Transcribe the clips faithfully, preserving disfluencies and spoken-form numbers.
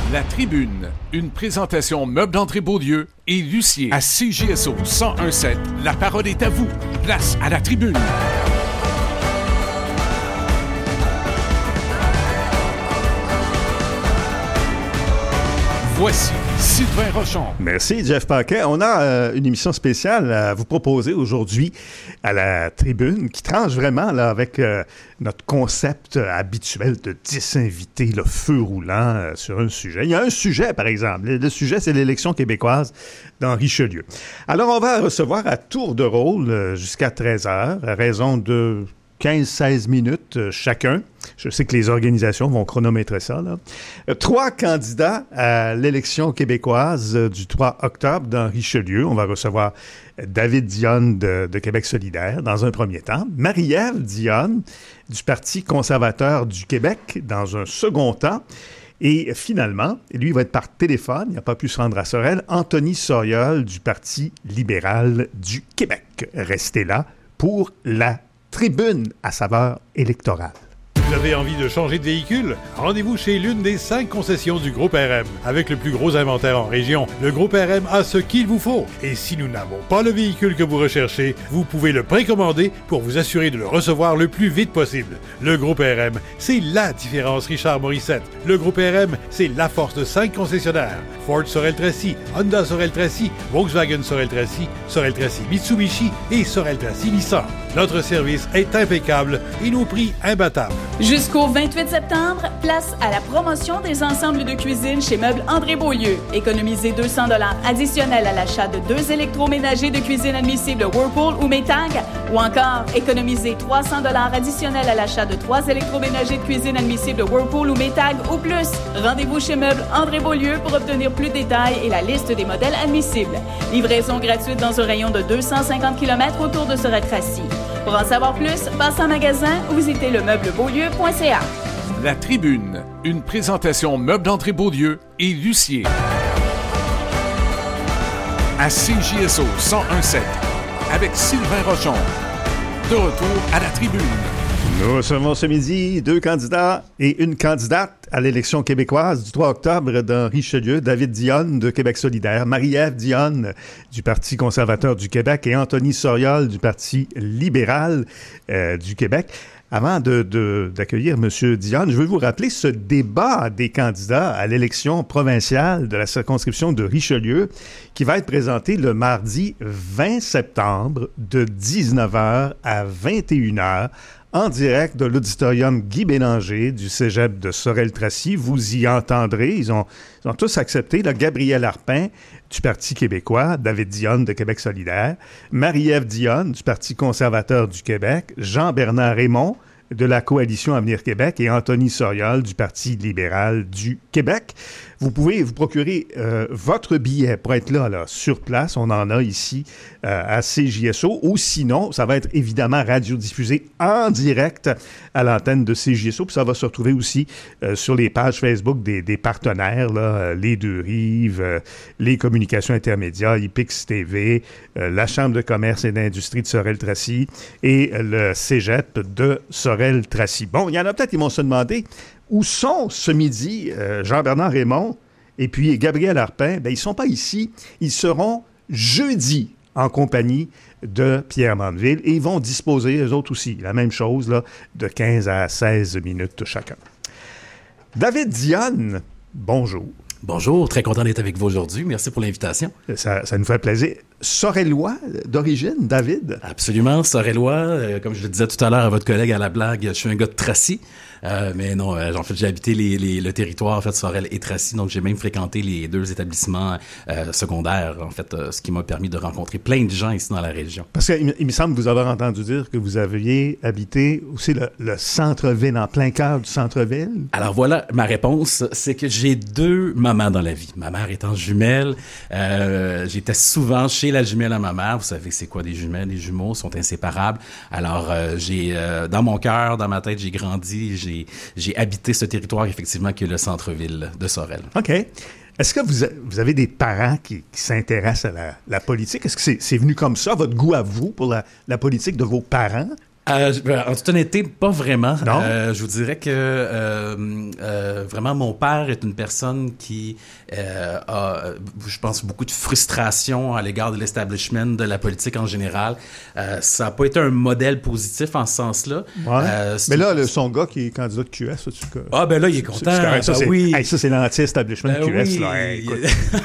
La Tribune, une présentation Meubles d'André Beaulieu et Lucier à C J S O cent un sept. La parole est à vous. Place à la Tribune. Voici Sylvain Rochon. Merci, Jeff Paquet. On a euh, une émission spéciale à vous proposer aujourd'hui à la Tribune qui tranche vraiment là, avec euh, notre concept habituel de dix invités, le feu roulant euh, sur un sujet. Il y a un sujet, par exemple. Le, le sujet, c'est l'élection québécoise dans Richelieu. Alors, on va recevoir à tour de rôle euh, jusqu'à treize heures, à raison de quinze à seize minutes euh, chacun. Je sais que les organisations vont chronométrer ça, là. Euh, trois candidats à l'élection québécoise euh, du trois octobre dans Richelieu. On va recevoir David Dionne de, de Québec solidaire dans un premier temps. Marie-Ève Dionne du Parti conservateur du Québec dans un second temps. Et finalement, lui, il va être par téléphone, il n'a pas pu se rendre à Sorel, Anthony Soriol du Parti libéral du Québec. Restez là pour la Tribune à saveur électorale. Vous avez envie de changer de véhicule? Rendez-vous chez l'une des cinq concessions du Groupe R M. Avec le plus gros inventaire en région, le Groupe R M a ce qu'il vous faut. Et si nous n'avons pas le véhicule que vous recherchez, vous pouvez le précommander pour vous assurer de le recevoir le plus vite possible. Le Groupe R M, c'est la différence Richard Morissette. Le Groupe R M, c'est la force de cinq concessionnaires. Ford Sorel-Tracy, Honda Sorel-Tracy, Volkswagen Sorel-Tracy, Sorel-Tracy Mitsubishi et Sorel-Tracy Nissan. Notre service est impeccable et nos prix imbattables. Jusqu'au vingt-huit septembre, place à la promotion des ensembles de cuisine chez Meubles André Beaulieu. Économisez deux cents dollars additionnels à l'achat de deux électroménagers de cuisine admissibles Whirlpool ou Maytag, ou encore économisez trois cents dollars additionnels à l'achat de trois électroménagers de cuisine admissibles Whirlpool ou Maytag ou plus. Rendez-vous chez Meubles André Beaulieu pour obtenir plus de détails et la liste des modèles admissibles. Livraison gratuite dans un rayon de deux cent cinquante kilomètres autour de Sorel-Tracy. Pour en savoir plus, passez en magasin ou visitez le meuble beaulieu point c a. La Tribune, une présentation Meubles d'André Beaulieu et Lucier. À C J S O cent un sept, avec Sylvain Rochon. De retour à la Tribune. Nous recevons ce midi deux candidats et une candidate à l'élection québécoise du trois octobre dans Richelieu, David Dionne de Québec solidaire, Marie-Ève Dionne du Parti conservateur du Québec et Anthony Soriol du Parti libéral euh, du Québec. Avant de, de, d'accueillir M. Dionne, je veux vous rappeler ce débat des candidats à l'élection provinciale de la circonscription de Richelieu qui va être présenté le mardi vingt septembre de dix-neuf heures à vingt et une heures en direct de l'auditorium Guy Bélanger du cégep de Sorel-Tracy. Vous y entendrez, ils ont, ils ont tous accepté, là, Gabriel Arpin du Parti québécois, David Dionne de Québec solidaire, Marie-Ève Dionne du Parti conservateur du Québec, Jean-Bernard Raymond de la Coalition Avenir Québec et Anthony Soriol du Parti libéral du Québec. Vous pouvez vous procurer euh, votre billet pour être là, là, sur place. On en a ici euh, à C J S O. Ou sinon, ça va être évidemment radiodiffusé en direct à l'antenne de C J S O. Puis ça va se retrouver aussi euh, sur les pages Facebook des, des partenaires, là, euh, les Deux Rives, euh, les communications intermédiaires, I P X T V, euh, la Chambre de commerce et d'industrie de Sorel-Tracy et euh, le cégep de Sorel-Tracy. Bon, il y en a peut-être qui vont se demander où sont ce midi euh, Jean-Bernard Raymond et puis Gabriel Arpin? Bien, ils ne sont pas ici. Ils seront jeudi en compagnie de Pierre Mandeville et ils vont disposer, eux autres aussi, la même chose, là, de quinze à seize minutes chacun. David Dionne, bonjour. Bonjour, très content d'être avec vous aujourd'hui. Merci pour l'invitation. Ça, ça nous fait plaisir. Sorellois d'origine, David? Absolument, Sorellois. Euh, comme je le disais tout à l'heure à votre collègue à la blague, je suis un gars de Tracy. Euh, mais non, euh, en fait, j'ai habité les, les, le territoire, en fait, Sorel et Tracy, donc j'ai même fréquenté les deux établissements euh, secondaires, en fait, euh, ce qui m'a permis de rencontrer plein de gens ici dans la région. Parce qu'il il me semble vous avoir entendu dire que vous aviez habité aussi le, le centre-ville, en plein cœur du centre-ville. Alors voilà, ma réponse, c'est que j'ai deux mamans dans la vie. Ma mère étant jumelle, euh, j'étais souvent chez la jumelle à ma mère. Vous savez c'est quoi des jumelles? Les jumeaux sont inséparables. Alors, euh, j'ai euh, dans mon cœur, dans ma tête, j'ai grandi, j'ai J'ai, j'ai habité ce territoire, effectivement, qui est le centre-ville de Sorel. OK. Est-ce que vous, a, vous avez des parents qui, qui s'intéressent à la, la politique? Est-ce que c'est, c'est venu comme ça, votre goût à vous pour la, la politique de vos parents? Euh, en toute honnêteté, pas vraiment. Non? Euh, je vous dirais que euh, euh, vraiment, mon père est une personne qui euh, a, je pense, beaucoup de frustration à l'égard de l'establishment, de la politique en général. Euh, ça n'a pas été un modèle positif en ce sens-là. Ouais. Euh, Mais là, le, son gars qui est candidat de Q S, ça, tu... Ah, ben là, il est content. C'est, c'est, ça, ben c'est, oui. hey, ça, c'est l'anti-establishment ben Q S. Oui. Là. Hey, écoute.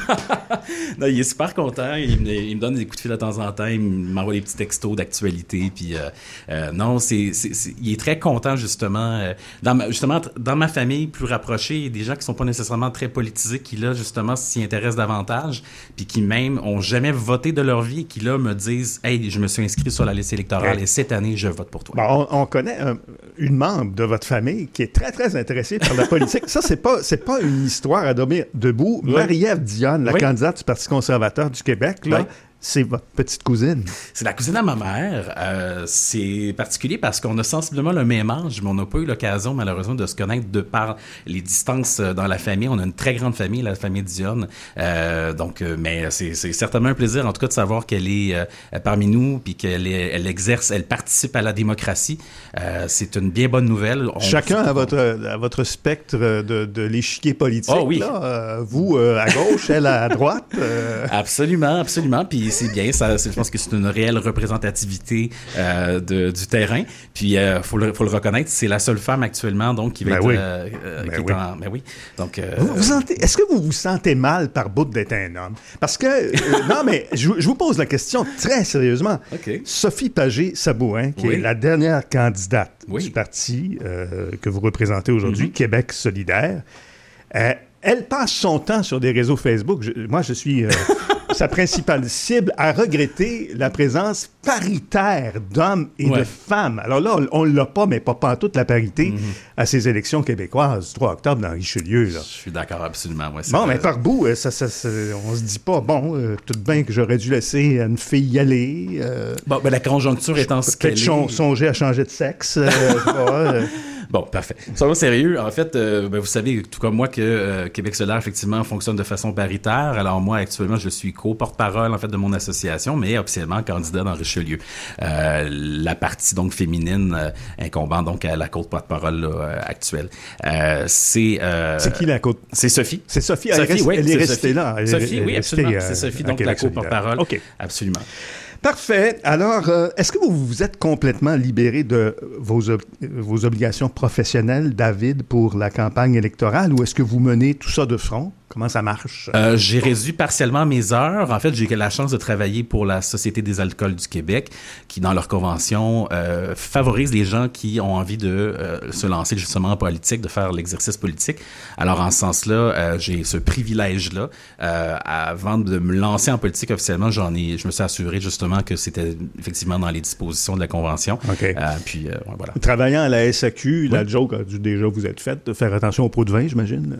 Non, il est super content. Il me, il me donne des coups de fil de temps en temps. Il m'envoie des petits textos d'actualité. Puis, euh, euh, non, c'est, c'est, c'est, il est très content, justement. Euh, dans ma, justement, dans ma famille plus rapprochée, il y a des gens qui sont pas nécessairement très politisés, qui, là, justement, s'y intéressent davantage, puis qui, même, ont jamais voté de leur vie et qui, là, me disent « Hey, je me suis inscrit sur la liste électorale hey. et cette année, je vote pour toi. » Bon, on, on connaît un, une membre de votre famille qui est très, très intéressée par la politique. Ça, c'est pas, c'est pas une histoire à dormir debout. Oui. Marie-Ève Dionne, la oui. candidate du Parti conservateur du Québec, là, oui. c'est votre petite cousine. C'est la cousine à ma mère. Euh, c'est particulier parce qu'on a sensiblement le même âge, mais on n'a pas eu l'occasion, malheureusement, de se connaître de par les distances dans la famille. On a une très grande famille, la famille Dionne. Euh, donc, euh, mais c'est, c'est certainement un plaisir, en tout cas, de savoir qu'elle est euh, parmi nous, puis qu'elle est, elle exerce, elle participe à la démocratie. Euh, c'est une bien bonne nouvelle. On, Chacun à votre, à votre spectre de, de l'échiquier politique. Oh, oui. Là, euh, vous euh, à gauche, elle à droite. Euh... Absolument, absolument. Puis c'est bien, ça, c'est, je pense que c'est une réelle représentativité euh, de, du terrain. Puis il euh, faut, le, faut le reconnaître, c'est la seule femme actuellement donc qui va ben être, oui. euh, ben qui oui. est en, ben oui. Donc euh, vous, vous sentez, est-ce que vous vous sentez mal par bout d'être un homme? Parce que euh, non, mais je, je vous pose la question très sérieusement. Okay. Sophie Pagé-Sabourin, qui oui. est la dernière candidate oui. du parti euh, que vous représentez aujourd'hui, mm-hmm. Québec solidaire. Euh, Elle passe son temps sur des réseaux Facebook. Je, moi, je suis euh, sa principale cible à regretter la présence paritaire d'hommes et ouais. de femmes. Alors là, on ne l'a pas, mais pas pantoute la parité mm-hmm. à ces élections québécoises du trois octobre dans Richelieu. Là. Je suis d'accord absolument. Ouais, bon, vrai. mais par bout, ça, ça, ça, on se dit pas, bon, euh, tout bien que j'aurais dû laisser une fille y aller. Euh, bon, ben la conjoncture étant ce qu'elle est. Peut-être songer à changer de sexe. Euh, pas, euh, Bon, parfait. Soyons sérieux. En fait, euh, ben, vous savez, tout comme moi, que euh, Québec solidaire, effectivement, fonctionne de façon paritaire. Alors moi, actuellement, je suis co-porte-parole, en fait, de mon association, mais officiellement candidat dans Richelieu. Euh, la partie, donc, féminine euh, incombant, donc, à la co-porte-parole là, euh, actuelle. Euh, c'est... Euh, c'est qui la co- C'est Sophie. C'est Sophie. Sophie, elle, reste, oui, elle est c'est restée Sophie. là. Elle Sophie, est, oui, elle absolument. Restée, c'est Sophie, euh, donc, la co-porte-parole. OK. Absolument. Parfait. Alors, euh, est-ce que vous vous êtes complètement libéré de vos, ob- vos obligations professionnelles, David, pour la campagne électorale, ou est-ce que vous menez tout ça de front? Comment ça marche? Euh, j'ai réduit partiellement mes heures. En fait, j'ai eu la chance de travailler pour la Société des alcools du Québec, qui, dans leur convention, euh, favorise les gens qui ont envie de euh, se lancer justement en politique, de faire l'exercice politique. Alors, en ce sens-là, euh, j'ai ce privilège-là. Euh, avant de me lancer en politique officiellement, j'en ai, je me suis assuré justement que c'était effectivement dans les dispositions de la convention. Okay. Euh, puis, euh, voilà. Travaillant à la S A Q, oui. La joke a dû déjà vous être faite de faire attention aux pots de vin, j'imagine.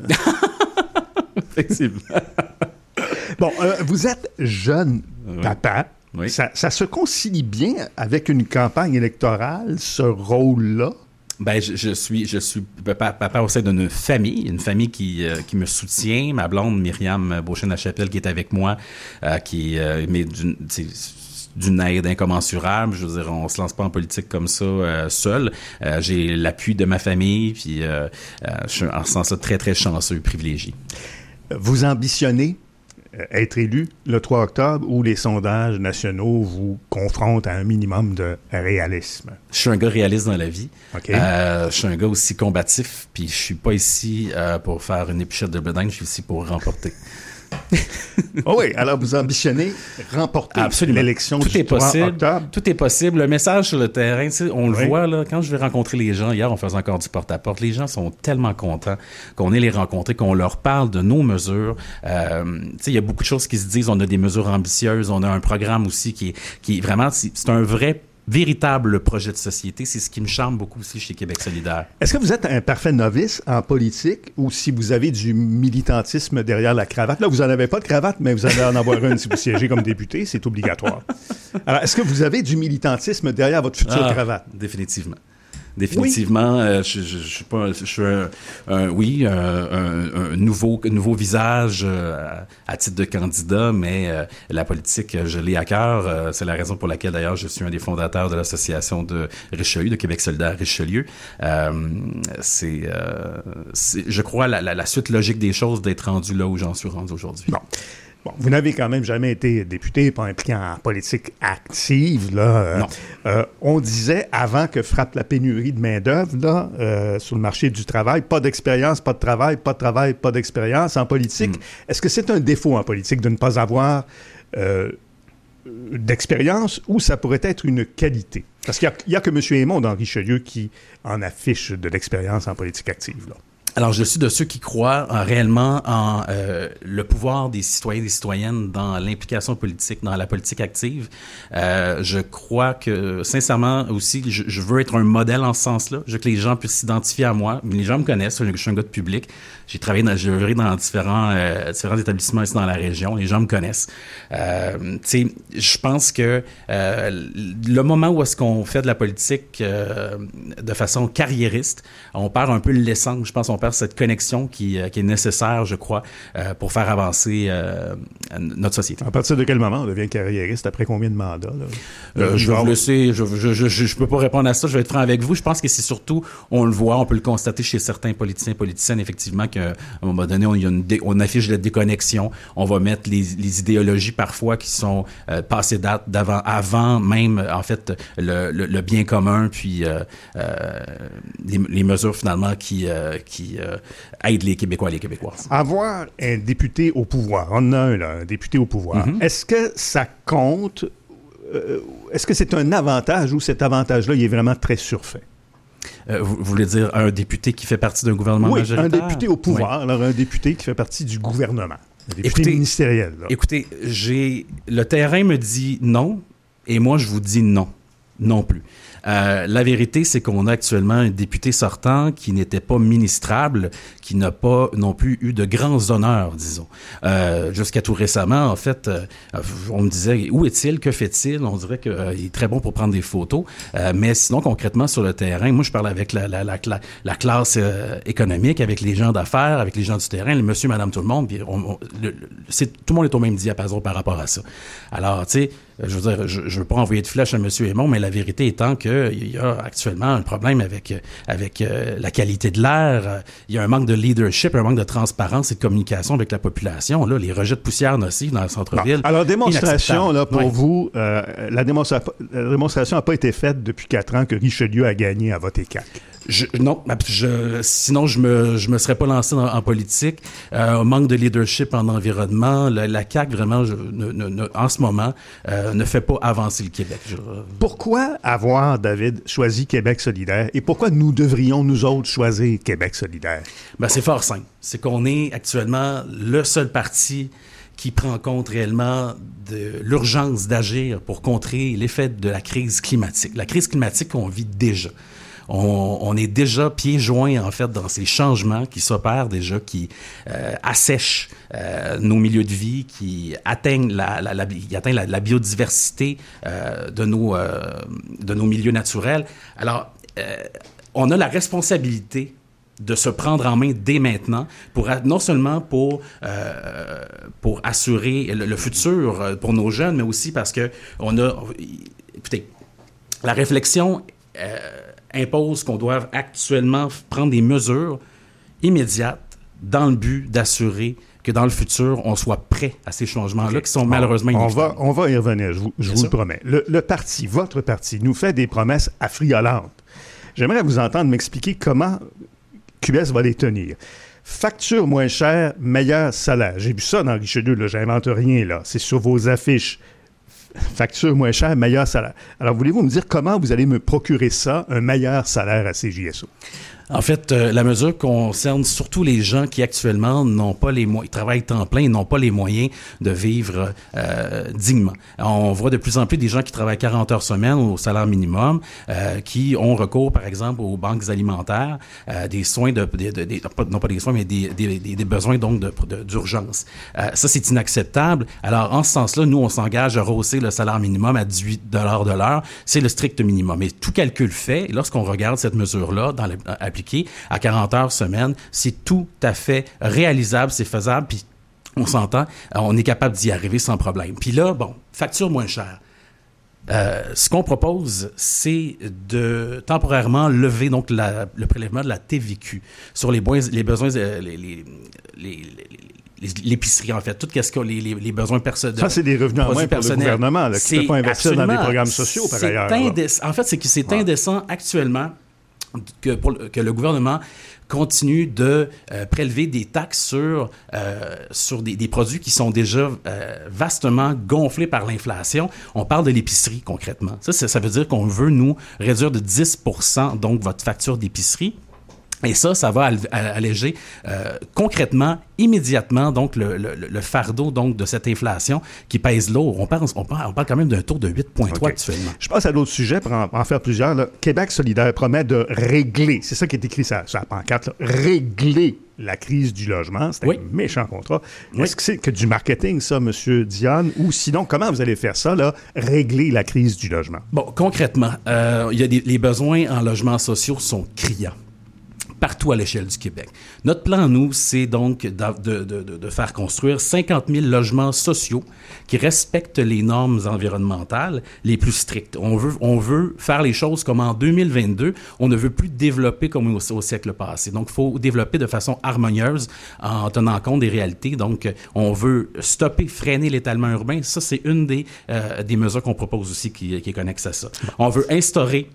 Effectivement. Bon, euh, vous êtes jeune oui. papa. Oui. Ça, ça se concilie bien avec une campagne électorale, ce rôle-là? Ben, je, je suis, je suis papa, papa au sein d'une famille, une famille qui, euh, qui me soutient. Ma blonde, Myriam Beauchesne-Lachapelle, qui est avec moi, euh, qui euh, met d'une, d'une aide incommensurable. Je veux dire, on se lance pas en politique comme ça euh, seul. Euh, j'ai l'appui de ma famille, puis euh, euh, je suis en ce sens-là très, très chanceux, privilégié. Vous ambitionnez être élu le trois octobre où les sondages nationaux vous confrontent à un minimum de réalisme? Je suis un gars réaliste dans la vie. Okay. Euh, je suis un gars aussi combatif, puis je suis pas ici euh, pour faire une épluchette de blé d'Inde, je suis ici pour remporter. Oh oui, alors vous ambitionnez remporter Absolument. L'élection tout du est trois possible, octobre. Tout est possible. Le message sur le terrain, on le oui. voit là, quand je vais rencontrer les gens. Hier, on faisait encore du porte-à-porte. Les gens sont tellement contents qu'on ait les rencontrer, qu'on leur parle de nos mesures. Euh, il y a beaucoup de choses qui se disent. On a des mesures ambitieuses. On a un programme aussi qui est, qui est vraiment... C'est, c'est un vrai... véritable projet de société. C'est ce qui me charme beaucoup aussi chez Québec solidaire. Est-ce que vous êtes un parfait novice en politique ou si vous avez du militantisme derrière la cravate? Là, vous n'en avez pas de cravate, mais vous allez en avoir une si vous siégez comme député. C'est obligatoire. Alors, est-ce que vous avez du militantisme derrière votre future ah, cravate? Définitivement. Définitivement, oui. euh, je, je, je suis pas, je suis un, un oui, un, un, un nouveau, nouveau visage euh, à, à titre de candidat, mais euh, la politique, je l'ai à cœur. Euh, c'est la raison pour laquelle, d'ailleurs, je suis un des fondateurs de l'association de Richelieu, de Québec solidaire Richelieu. Euh, c'est, euh, c'est, je crois, la, la, la suite logique des choses d'être rendu là où j'en suis rendu aujourd'hui. Bon. Bon, vous n'avez quand même jamais été député, pas impliqué en politique active. Là. Non. Euh, on disait, avant que frappe la pénurie de main-d'œuvre là, euh, sur le marché du travail, pas d'expérience, pas de travail, pas de travail, pas d'expérience en politique. Mm. Est-ce que c'est un défaut en politique de ne pas avoir euh, d'expérience ou ça pourrait être une qualité? Parce qu'il n'y a, a que M. Aymon dans Richelieu qui en affiche de l'expérience en politique active, là. Alors, je suis de ceux qui croient en, réellement en euh, le pouvoir des citoyens et des citoyennes dans l'implication politique, dans la politique active. Euh, je crois que, sincèrement, aussi, je, je veux être un modèle en ce sens-là. Je veux que les gens puissent s'identifier à moi. Les gens me connaissent, je suis un gars de public. J'ai travaillé dans, j'ai œuvré dans différents, euh, différents établissements ici dans la région. Les gens me connaissent. Euh, tu sais, je pense que euh, le moment où est-ce qu'on fait de la politique euh, de façon carriériste, on perd un peu l'essence. Je pense qu'on cette connexion qui, euh, qui est nécessaire, je crois, euh, pour faire avancer euh, notre société. À partir de quel moment on devient carriériste? Après combien de mandats? Là? Euh, je vais vous laisser, je je, je, je, je peux pas répondre à ça, je vais être franc avec vous. Je pense que c'est surtout, on le voit, on peut le constater chez certains politiciens et politiciennes, effectivement, qu'à un moment donné, on, y a une dé, on affiche la déconnexion, on va mettre les, les idéologies parfois qui sont euh, passées date d'avant, avant même, en fait, le, le, le bien commun, puis euh, euh, les, les mesures, finalement, qui... Euh, qui Euh, aide les Québécois et les Québécoises. Avoir un député au pouvoir, on en a un là, un député au pouvoir, mm-hmm. Est-ce que ça compte, euh, est-ce que c'est un avantage ou cet avantage-là, il est vraiment très surfait? Euh, vous, vous voulez dire un député qui fait partie d'un gouvernement oui, majoritaire? Oui, un député au pouvoir, oui. Alors un député qui fait partie du gouvernement, un député écoutez, ministériel. Là. Écoutez, j'ai, le terrain me dit non, et moi je vous dis non, non plus. Euh, la vérité, c'est qu'on a actuellement un député sortant qui n'était pas ministrable, qui n'a pas non plus eu de grands honneurs, disons. Euh, jusqu'à tout récemment, en fait, euh, on me disait, où est-il, que fait-il? On dirait qu'il euh, est très bon pour prendre des photos, euh, mais sinon, concrètement, sur le terrain, moi, je parle avec la, la, la, la, la classe euh, économique, avec les gens d'affaires, avec les gens du terrain, le monsieur, madame, tout le monde, puis on, on, le, c'est, tout le monde est au même diapason par rapport à ça. Alors, tu sais, je veux dire, je ne veux pas envoyer de flèche à M. Aymon, mais la vérité étant qu'il y a actuellement un problème avec, avec euh, la qualité de l'air. Il y a un manque de leadership, un manque de transparence et de communication avec la population. Là, les rejets de poussière nocives dans le centre-ville. Bon. Alors, démonstration, là, pour ouais. vous, euh, la, démonstra- la démonstration n'a pas été faite depuis quatre ans que Richelieu a gagné à voter C A Q. Je, non, je, sinon je me je me serais pas lancé en, en politique. Euh, un manque de leadership en environnement, la, la C A Q vraiment, je, ne, ne, en ce moment, euh, ne fait pas avancer le Québec. Je... Pourquoi avoir, David, choisi Québec solidaire et pourquoi nous devrions, nous autres, choisir Québec solidaire? Ben, c'est fort simple. C'est qu'on est actuellement le seul parti qui prend en compte réellement de l'urgence d'agir pour contrer l'effet de la crise climatique. La crise climatique qu'on vit déjà. On, on est déjà pieds joints, en fait, dans ces changements qui s'opèrent déjà, qui euh, assèchent euh, nos milieux de vie, qui atteignent la, la, la, qui atteignent la, la biodiversité euh, de, nos, euh, de nos milieux naturels. Alors, euh, on a la responsabilité de se prendre en main dès maintenant, pour non seulement pour euh, pour assurer le, le futur pour nos jeunes, mais aussi parce que on a, écoutez, la réflexion euh, impose qu'on doive actuellement prendre des mesures immédiates dans le but d'assurer que dans le futur, on soit prêt à ces changements-là okay. qui sont bon, malheureusement inévitables. On va, on va y revenir, je vous, je vous le promets. Le, le parti, votre parti, nous fait des promesses affriolantes. J'aimerais vous entendre m'expliquer comment Q S va les tenir. Facture moins chère, meilleur salaire. J'ai vu ça dans Richelieu, là, j'invente rien, là. C'est sur vos affiches. Facture moins chère, meilleur salaire. Alors, voulez-vous me dire comment vous allez me procurer ça, un meilleur salaire à C J S O? En fait, euh, la mesure concerne surtout les gens qui actuellement n'ont pas les moyens, ils travaillent temps plein et n'ont pas les moyens de vivre euh, dignement. On voit de plus en plus des gens qui travaillent quarante heures semaine au salaire minimum, euh, qui ont recours, par exemple, aux banques alimentaires, euh, des soins de, de, de, de pas, non pas des soins, mais des, des, des, des besoins donc de, de, d'urgence. Euh, ça, c'est inacceptable. Alors, en ce sens-là, nous, on s'engage à rehausser le salaire minimum à dix-huit dollars de l'heure. C'est le strict minimum. Et tout calcul fait, lorsqu'on regarde cette mesure-là dans les, appliquée à quarante heures semaine, c'est tout à fait réalisable, c'est faisable, puis on s'entend, on est capable d'y arriver sans problème. Puis là, bon, facture moins chère. Euh, ce qu'on propose, c'est de temporairement lever donc la, le prélèvement de la T V Q sur les, bois, les besoins, les, les, les, les, les, l'épicerie, en fait, tout ce que les, les, les besoins personnels. Ça, c'est des revenus en moins pour le gouvernement, là, qui ne peut pas investir dans des programmes sociaux, par ailleurs. Indéc- en fait, c'est que c'est ouais. indécent actuellement que, pour le, que le gouvernement continue de euh, prélever des taxes sur, euh, sur des, des produits qui sont déjà euh, vastement gonflés par l'inflation. On parle de l'épicerie, concrètement. Ça, ça, ça veut dire qu'on veut, nous, réduire de dix pour cent donc votre facture d'épicerie. Et ça, ça va alléger euh, concrètement, immédiatement, donc le, le, le fardeau donc de cette inflation qui pèse lourd. On parle, on parle, on parle quand même d'un taux de huit virgule trois okay. actuellement. Je passe à d'autres sujets pour en, en faire plusieurs. Là. Québec solidaire promet de régler, c'est ça qui est écrit sur la pancarte, là, régler la crise du logement. C'est oui. un méchant contrat. Oui. Est-ce que c'est que du marketing, ça, M. Dionne? Ou sinon, comment vous allez faire ça, là, régler la crise du logement? Bon, concrètement, euh, il y a des, les besoins en logements sociaux sont criants partout à l'échelle du Québec. Notre plan, nous, c'est donc de, de, de, de faire construire cinquante mille logements sociaux qui respectent les normes environnementales les plus strictes. On veut, on veut faire les choses comme en deux mille vingt-deux. On ne veut plus développer comme au, au siècle passé. Donc, il faut développer de façon harmonieuse en tenant compte des réalités. Donc, on veut stopper, freiner l'étalement urbain. Ça, c'est une des, euh, des mesures qu'on propose aussi qui, qui est connexe à ça. On veut instaurer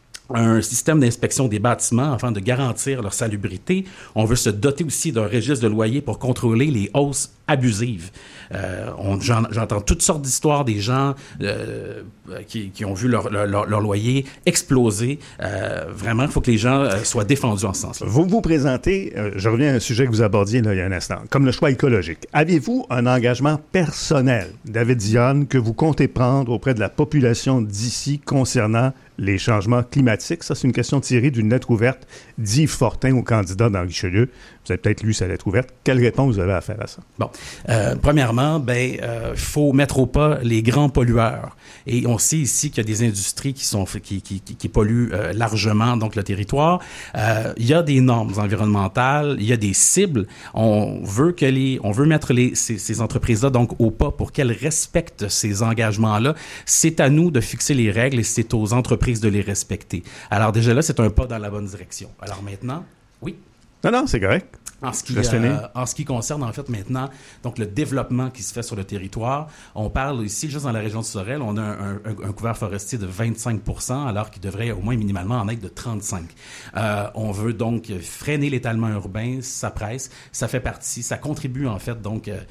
un système d'inspection des bâtiments afin de garantir leur salubrité. On veut se doter aussi d'un registre de loyer pour contrôler les hausses abusives. Euh, on, j'en, j'entends toutes sortes d'histoires des gens euh, qui, qui ont vu leur, leur, leur loyer exploser. Euh, vraiment, il faut que les gens euh, soient défendus en ce sens-là. Vous vous présentez, euh, je reviens à un sujet que vous abordiez là, il y a un instant, comme le choix écologique. Avez-vous un engagement personnel, David Dionne, que vous comptez prendre auprès de la population d'ici concernant les changements climatiques? Ça, c'est une question tirée d'une lettre ouverte d'Yves Fortin au candidat dans Richelieu. Vous avez peut-être lu sa lettre ouverte. Quelle réponse vous avez à faire à ça? Bon. Euh, premièrement, ben, euh, faut mettre au pas les grands pollueurs. Et on sait ici qu'il y a des industries qui sont, qui, qui, qui, qui polluent euh, largement, donc, le territoire. Euh, il y a des normes environnementales, il y a des cibles. On veut que les, on veut mettre les, ces, ces entreprises-là, donc, au pas pour qu'elles respectent ces engagements-là. C'est à nous de fixer les règles et c'est aux entreprises de les respecter. Alors, déjà là, c'est un pas dans la bonne direction. Alors maintenant, oui. Non, non, c'est correct. En ce, qui, euh, en ce qui concerne, en fait, maintenant, donc le développement qui se fait sur le territoire, on parle ici, juste dans la région de Sorel, on a un, un, un couvert forestier de vingt-cinq pour cent, alors qu'il devrait au moins minimalement en être de trente-cinq. Euh, on veut donc freiner l'étalement urbain, ça presse, ça fait partie, ça contribue, en fait, donc, euh,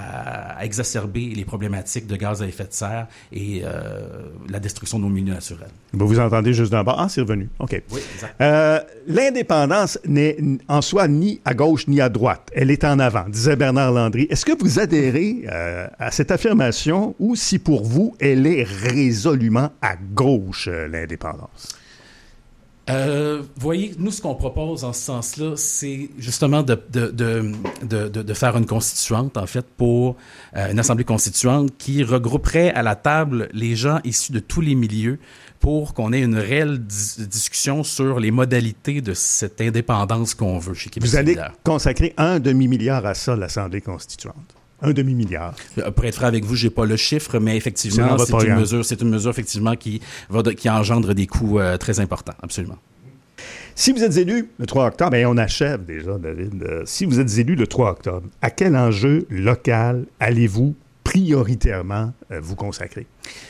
à, à exacerber les problématiques de gaz à effet de serre et euh, la destruction de nos milieux naturels. Vous vous entendez juste d'en bas. Ah, c'est revenu. OK. Oui, exact. Euh, l'indépendance n'est en soi ni à gauche ni à droite. Elle est en avant, disait Bernard Landry. Est-ce que vous adhérez euh, à cette affirmation ou si pour vous, elle est résolument à gauche, euh, l'indépendance? Euh, voyez, nous, ce qu'on propose en ce sens-là, c'est justement de, de, de, de, de, de faire une constituante, en fait, pour euh, une assemblée constituante qui regrouperait à la table les gens issus de tous les milieux pour qu'on ait une réelle dis- discussion sur les modalités de cette indépendance qu'on veut chez Québec Vous allez solidaire. Consacrer un demi-milliard à ça, l'Assemblée constituante. Un demi-milliard. Pour être franc avec vous, j'ai pas le chiffre, mais effectivement, c'est, c'est une mesure, c'est une mesure effectivement qui va de, qui engendre des coûts euh, très importants, absolument. Si vous êtes élu le trois octobre, et on achève déjà, David, euh, si vous êtes élu le trois octobre, à quel enjeu local allez-vous prioritairement euh, vous consacrer?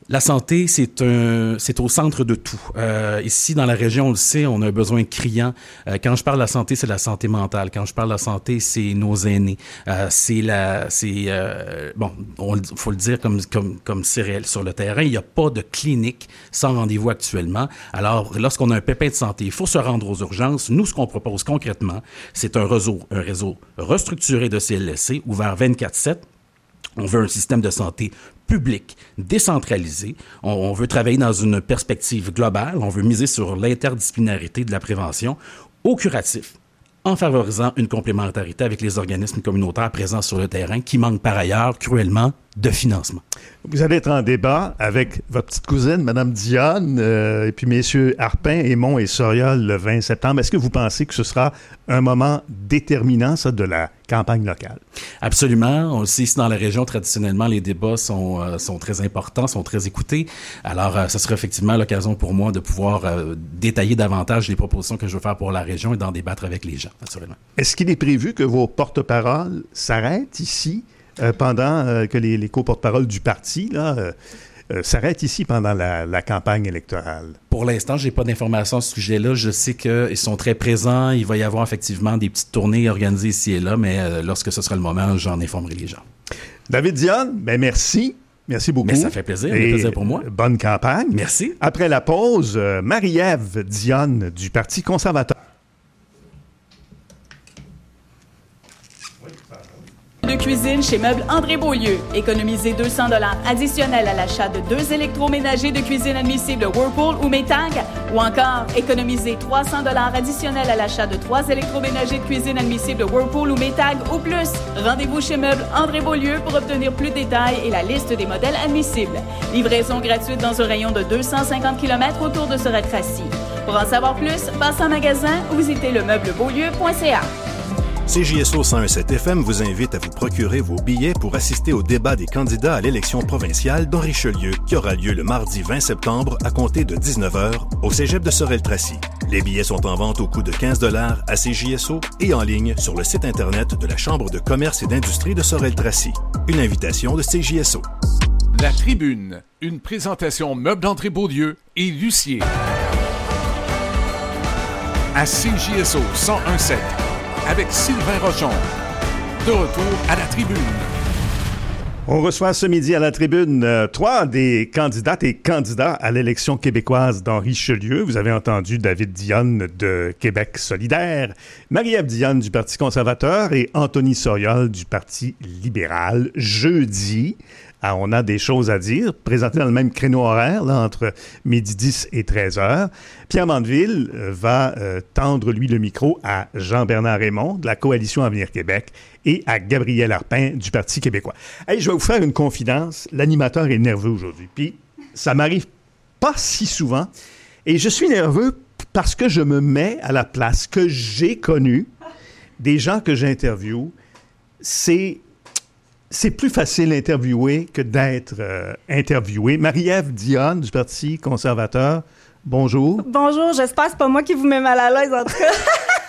La santé, c'est un, c'est au centre de tout. Euh, ici, dans la région, on le sait, on a un besoin criant. Euh, quand je parle de la santé, c'est la santé mentale. Quand je parle de la santé, c'est nos aînés. Euh, c'est la, c'est euh, bon, on faut le dire comme comme comme c'est réel sur le terrain. Il n'y a pas de clinique sans rendez-vous actuellement. Alors, lorsqu'on a un pépin de santé, il faut se rendre aux urgences. Nous, ce qu'on propose concrètement, c'est un réseau, un réseau restructuré de C L S C ouvert vingt-quatre sept. On veut un système de santé public, décentralisé. On, on veut travailler dans une perspective globale. On veut miser sur l'interdisciplinarité de la prévention au curatif, en favorisant une complémentarité avec les organismes communautaires présents sur le terrain qui manquent par ailleurs cruellement de financement. Vous allez être en débat avec votre petite cousine, Mme Dionne, euh, et puis messieurs Arpin, Aymon et Soriol le vingt septembre. Est-ce que vous pensez que ce sera un moment déterminant, ça, de la campagne locale? Absolument. On le sait, ici dans la région, traditionnellement, les débats sont, euh, sont très importants, sont très écoutés. Alors, euh, ce sera effectivement l'occasion pour moi de pouvoir euh, détailler davantage les propositions que je veux faire pour la région et d'en débattre avec les gens, naturellement. Est-ce qu'il est prévu que vos porte-paroles s'arrêtent ici euh, pendant euh, que les, les co-porte-paroles du parti, là, euh, euh, s'arrêtent ici pendant la, la campagne électorale? Pour l'instant, j'ai pas d'informations à ce sujet-là. Je sais qu'ils sont très présents. Il va y avoir effectivement des petites tournées organisées ici et là, mais euh, lorsque ce sera le moment, j'en informerai les gens. David Dionne, ben merci. Merci beaucoup. Mais ça fait plaisir. Ça fait plaisir pour moi. Bonne campagne. Merci. Après la pause, euh, Marie-Ève Dionne du Parti conservateur. De cuisine chez Meubles André Beaulieu. Économisez deux cents dollars additionnels à l'achat de deux électroménagers de cuisine admissibles Whirlpool ou Maytag, ou encore économisez trois cents dollars additionnels à l'achat de trois électroménagers de cuisine admissibles Whirlpool ou Maytag ou plus. Rendez-vous chez Meubles André Beaulieu pour obtenir plus de détails et la liste des modèles admissibles. Livraison gratuite dans un rayon de deux cent cinquante kilomètres autour de Sorel-Tracy. Pour en savoir plus, passez en magasin ou visitez le meuble beaulieu point c a. C J S O cent un virgule sept F M vous invite à vous procurer vos billets pour assister au débat des candidats à l'élection provinciale dans Richelieu qui aura lieu le mardi vingt septembre à compter de dix-neuf heures au cégep de Sorel-Tracy. Les billets sont en vente au coût de quinze dollars à C J S O et en ligne sur le site Internet de la Chambre de commerce et d'industrie de Sorel-Tracy. Une invitation de C J S O. La Tribune, une présentation Meubles André Beaulieu et Lucier. À C J S O cent un virgule sept. Avec Sylvain Rochon. De retour à la Tribune. On reçoit ce midi à la Tribune euh, trois des candidates et candidats à l'élection québécoise dans Richelieu. Vous avez entendu David Dionne de Québec solidaire, Marie-Ève Dionne du Parti conservateur et Anthony Soriol du Parti libéral. Jeudi, ah, on a des choses à dire, présentées dans le même créneau horaire, là, entre midi dix et treize heures. Pierre Mandeville euh, va euh, tendre, lui, le micro à Jean-Bernard Raymond de la Coalition Avenir Québec et à Gabriel Arpin du Parti québécois. Hey, je vais vous faire une confidence. L'animateur est nerveux aujourd'hui. Puis, ça m'arrive pas si souvent. Et je suis nerveux parce que je me mets à la place que j'ai connue des gens que j'interviewe. C'est... C'est plus facile d'interviewer que d'être euh, interviewé. Marie-Ève Dionne du Parti conservateur, bonjour. Bonjour, j'espère que c'est pas moi qui vous mets mal à l'aise en tout cas.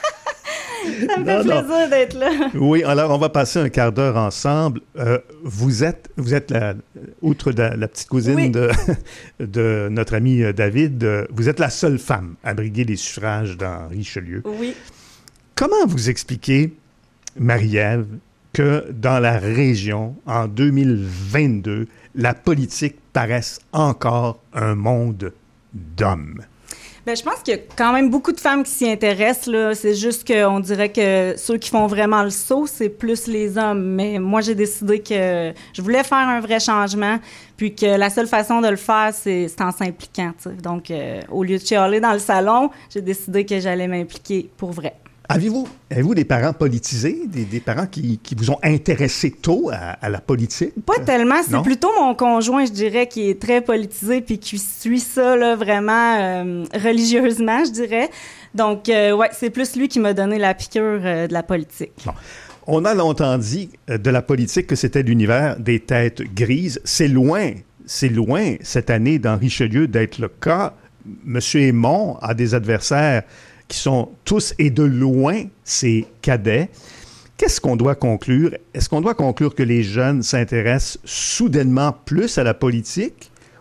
Ça me fait non, plaisir non. d'être là. Oui, alors on va passer un quart d'heure ensemble. Euh, vous êtes, vous êtes la, outre la, la petite cousine oui. de, de notre ami David, vous êtes la seule femme à briguer les suffrages dans Richelieu. Oui. Comment vous expliquez, Marie-Ève, que dans la région, en deux mille vingt-deux, la politique paraisse encore un monde d'hommes? Bien, je pense qu'il y a quand même beaucoup de femmes qui s'y intéressent, là. C'est juste qu'on dirait que ceux qui font vraiment le saut, c'est plus les hommes. Mais moi, j'ai décidé que je voulais faire un vrai changement, puis que la seule façon de le faire, c'est, c'est en s'impliquant, t'sais. Donc, euh, au lieu de chialer dans le salon, j'ai décidé que j'allais m'impliquer pour vrai. Avez-vous, avez-vous des parents politisés, des, des parents qui, qui vous ont intéressé tôt à, à la politique? Pas tellement. C'est non? plutôt mon conjoint, je dirais, qui est très politisé puis qui suit ça là, vraiment euh, religieusement, je dirais. Donc, euh, ouais, c'est plus lui qui m'a donné la piqûre euh, de la politique. Bon. On a longtemps dit euh, de la politique que c'était l'univers des têtes grises. C'est loin, c'est loin cette année dans Richelieu d'être le cas. Monsieur Aymon a des adversaires qui sont tous et de loin ses cadets. Qu'est-ce qu'on doit conclure? Est-ce qu'on doit conclure que les jeunes s'intéressent soudainement plus à la politique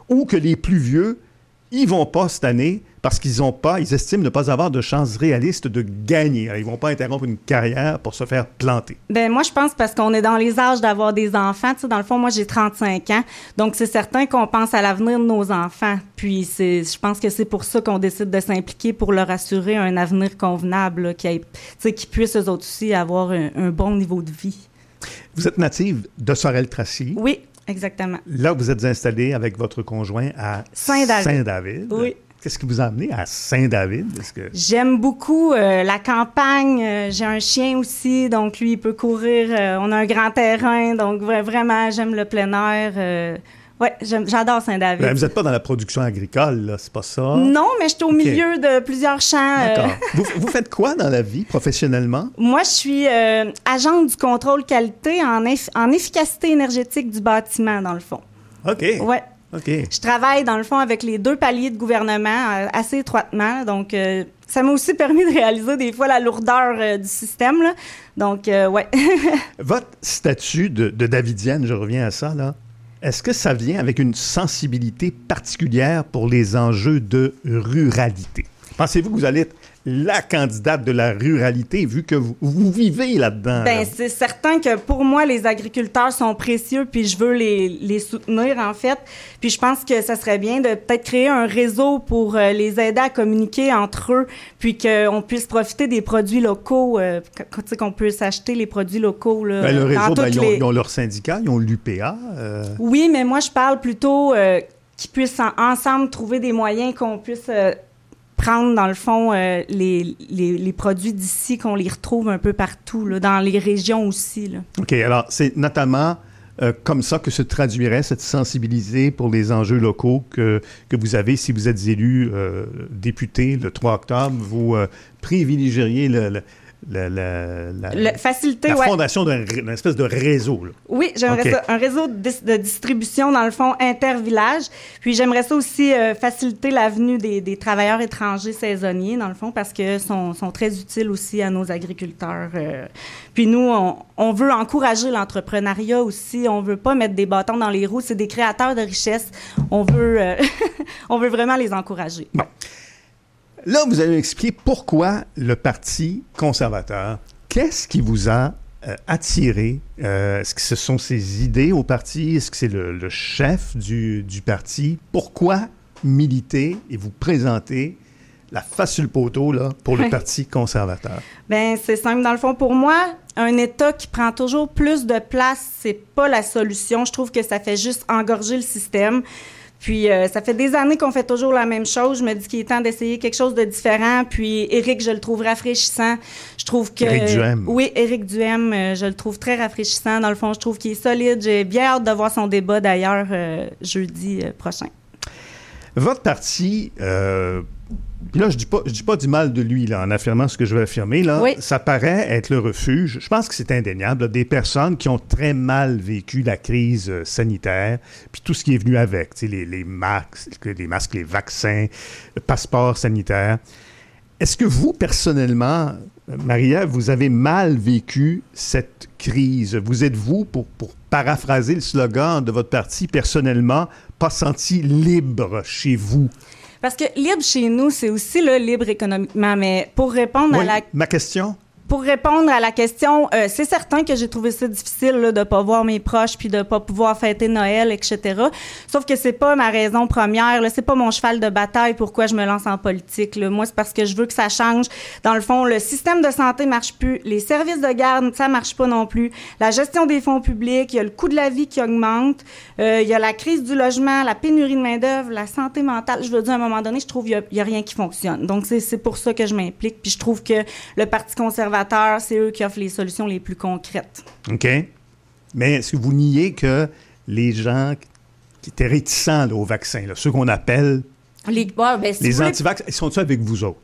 ou que les plus vieux, ils vont pas cette année parce qu'ils ont pas, ils estiment ne pas avoir de chance réaliste de gagner. Alors, ils vont pas interrompre une carrière pour se faire planter. Ben moi, je pense parce qu'on est dans les âges d'avoir des enfants. Tu sais, dans le fond, moi, j'ai trente-cinq ans. Donc, c'est certain qu'on pense à l'avenir de nos enfants. Puis, c'est, je pense que c'est pour ça qu'on décide de s'impliquer pour leur assurer un avenir convenable, là, qui, tu sais, qu'ils puissent eux autres aussi avoir un, un bon niveau de vie. Vous êtes native de Sorel-Tracy. Oui. Exactement. Là, vous êtes installé avec votre conjoint à Saint-David. Saint-David. Oui. Qu'est-ce qui vous a amené à Saint-David? Est-ce que... J'aime beaucoup euh, la campagne. Euh, j'ai un chien aussi, donc lui, il peut courir. Euh, on a un grand terrain, donc vraiment, j'aime le plein air. Euh, oui, j'adore Saint-David. Ben, vous n'êtes pas dans la production agricole, là, c'est pas ça? Non, mais je suis au okay. milieu de plusieurs champs. D'accord. Euh... vous, vous faites quoi dans la vie, professionnellement? Moi, je suis euh, agente du contrôle qualité en, eff- en efficacité énergétique du bâtiment, dans le fond. OK. Ouais. OK. Je travaille, dans le fond, avec les deux paliers de gouvernement euh, assez étroitement. Donc, euh, ça m'a aussi permis de réaliser des fois la lourdeur euh, du système, là. Donc, euh, ouais. Votre statut de, de Davidienne, je reviens à ça, là. Est-ce que ça vient avec une sensibilité particulière pour les enjeux de ruralité? Pensez-vous que vous allez être la candidate de la ruralité, vu que vous, vous vivez là-dedans? Bien, là? c'est certain que pour moi, les agriculteurs sont précieux, puis je veux les, les soutenir, en fait. Puis je pense que ça serait bien de peut-être créer un réseau pour euh, les aider à communiquer entre eux, puis qu'on puisse profiter des produits locaux, euh, qu'on puisse acheter les produits locaux. Là, ben, le réseau, ben, ils, ont, les... ils ont leur syndicat, ils ont l'U P A. Euh... Oui, mais moi, je parle plutôt euh, qu'ils puissent en, ensemble trouver des moyens qu'on puisse... Euh, prendre, dans le fond, euh, les, les, les produits d'ici, qu'on les retrouve un peu partout, là, dans les régions aussi. Là. OK. Alors, c'est notamment euh, comme ça que se traduirait cette sensibilité pour les enjeux locaux que, que vous avez si vous êtes élu euh, député le trois octobre. Vous euh, privilégieriez le... le La, la, la, le, faciliter, la ouais. fondation d'un, d'une espèce de réseau. Là. Oui, j'aimerais okay. ça. Un réseau de, de distribution, dans le fond, inter-village. Puis j'aimerais ça aussi euh, faciliter l'avenue des, des travailleurs étrangers saisonniers, dans le fond, parce que sont, sont très utiles aussi à nos agriculteurs. Euh. Puis nous, on, on veut encourager l'entrepreneuriat aussi. On veut pas mettre des bâtons dans les roues. C'est des créateurs de richesse. On veut, euh, on veut vraiment les encourager. Bon. Là, vous allez m'expliquer pourquoi le Parti conservateur, qu'est-ce qui vous a euh, attiré? Euh, est-ce que ce sont ses idées au parti? Est-ce que c'est le, le chef du, du parti? Pourquoi militer et vous présenter la face sur le poteau là, pour le oui. Parti conservateur? Bien, c'est simple. Dans le fond, pour moi, un État qui prend toujours plus de place, c'est pas la solution. Je trouve que ça fait juste engorger le système. Puis, euh, ça fait des années qu'on fait toujours la même chose. Je me dis qu'il est temps d'essayer quelque chose de différent. Puis, Éric, je le trouve rafraîchissant. Je trouve que... Éric Duhaime. Oui, Éric Duhaime, euh, je le trouve très rafraîchissant. Dans le fond, je trouve qu'il est solide. J'ai bien hâte de voir son débat, d'ailleurs, euh, jeudi euh, prochain. Votre parti... Euh... Puis là, je dis pas, je dis pas du mal de lui, là, en affirmant ce que je vais affirmer. Là, oui. Ça paraît être le refuge. Je pense que c'est indéniable. Là, des personnes qui ont très mal vécu la crise euh, sanitaire, puis tout ce qui est venu avec, tu sais, les, les masques, les masques, les vaccins, le passeport sanitaire. Est-ce que vous, personnellement, Marie-Ève, vous avez mal vécu cette crise? Vous êtes-vous, pour, pour paraphraser le slogan de votre parti, personnellement, pas senti libre chez vous? Parce que libre chez nous, c'est aussi là, libre économiquement. Mais pour répondre oui, à la... ma question? Pour répondre à la question, euh, c'est certain que j'ai trouvé ça difficile là, de pas voir mes proches puis de pas pouvoir fêter Noël, et cetera. Sauf que c'est pas ma raison première. Là, c'est pas mon cheval de bataille pourquoi je me lance en politique. Là. Moi, c'est parce que je veux que ça change. Dans le fond, le système de santé marche plus, les services de garde, ça marche pas non plus. La gestion des fonds publics, il y a le coût de la vie qui augmente, euh, il y a la crise du logement, la pénurie de main d'œuvre, la santé mentale. Je veux dire, à un moment donné, je trouve qu'il y a, il y a rien qui fonctionne. Donc c'est, c'est pour ça que je m'implique. Puis je trouve que le Parti conservateur, c'est eux qui offrent les solutions les plus concrètes. OK. Mais est-ce que vous niez que les gens qui étaient réticents là, au vaccin, là, ceux qu'on appelle les, ouais, ben, si les voulez... antivax, ils sont-ils avec vous autres?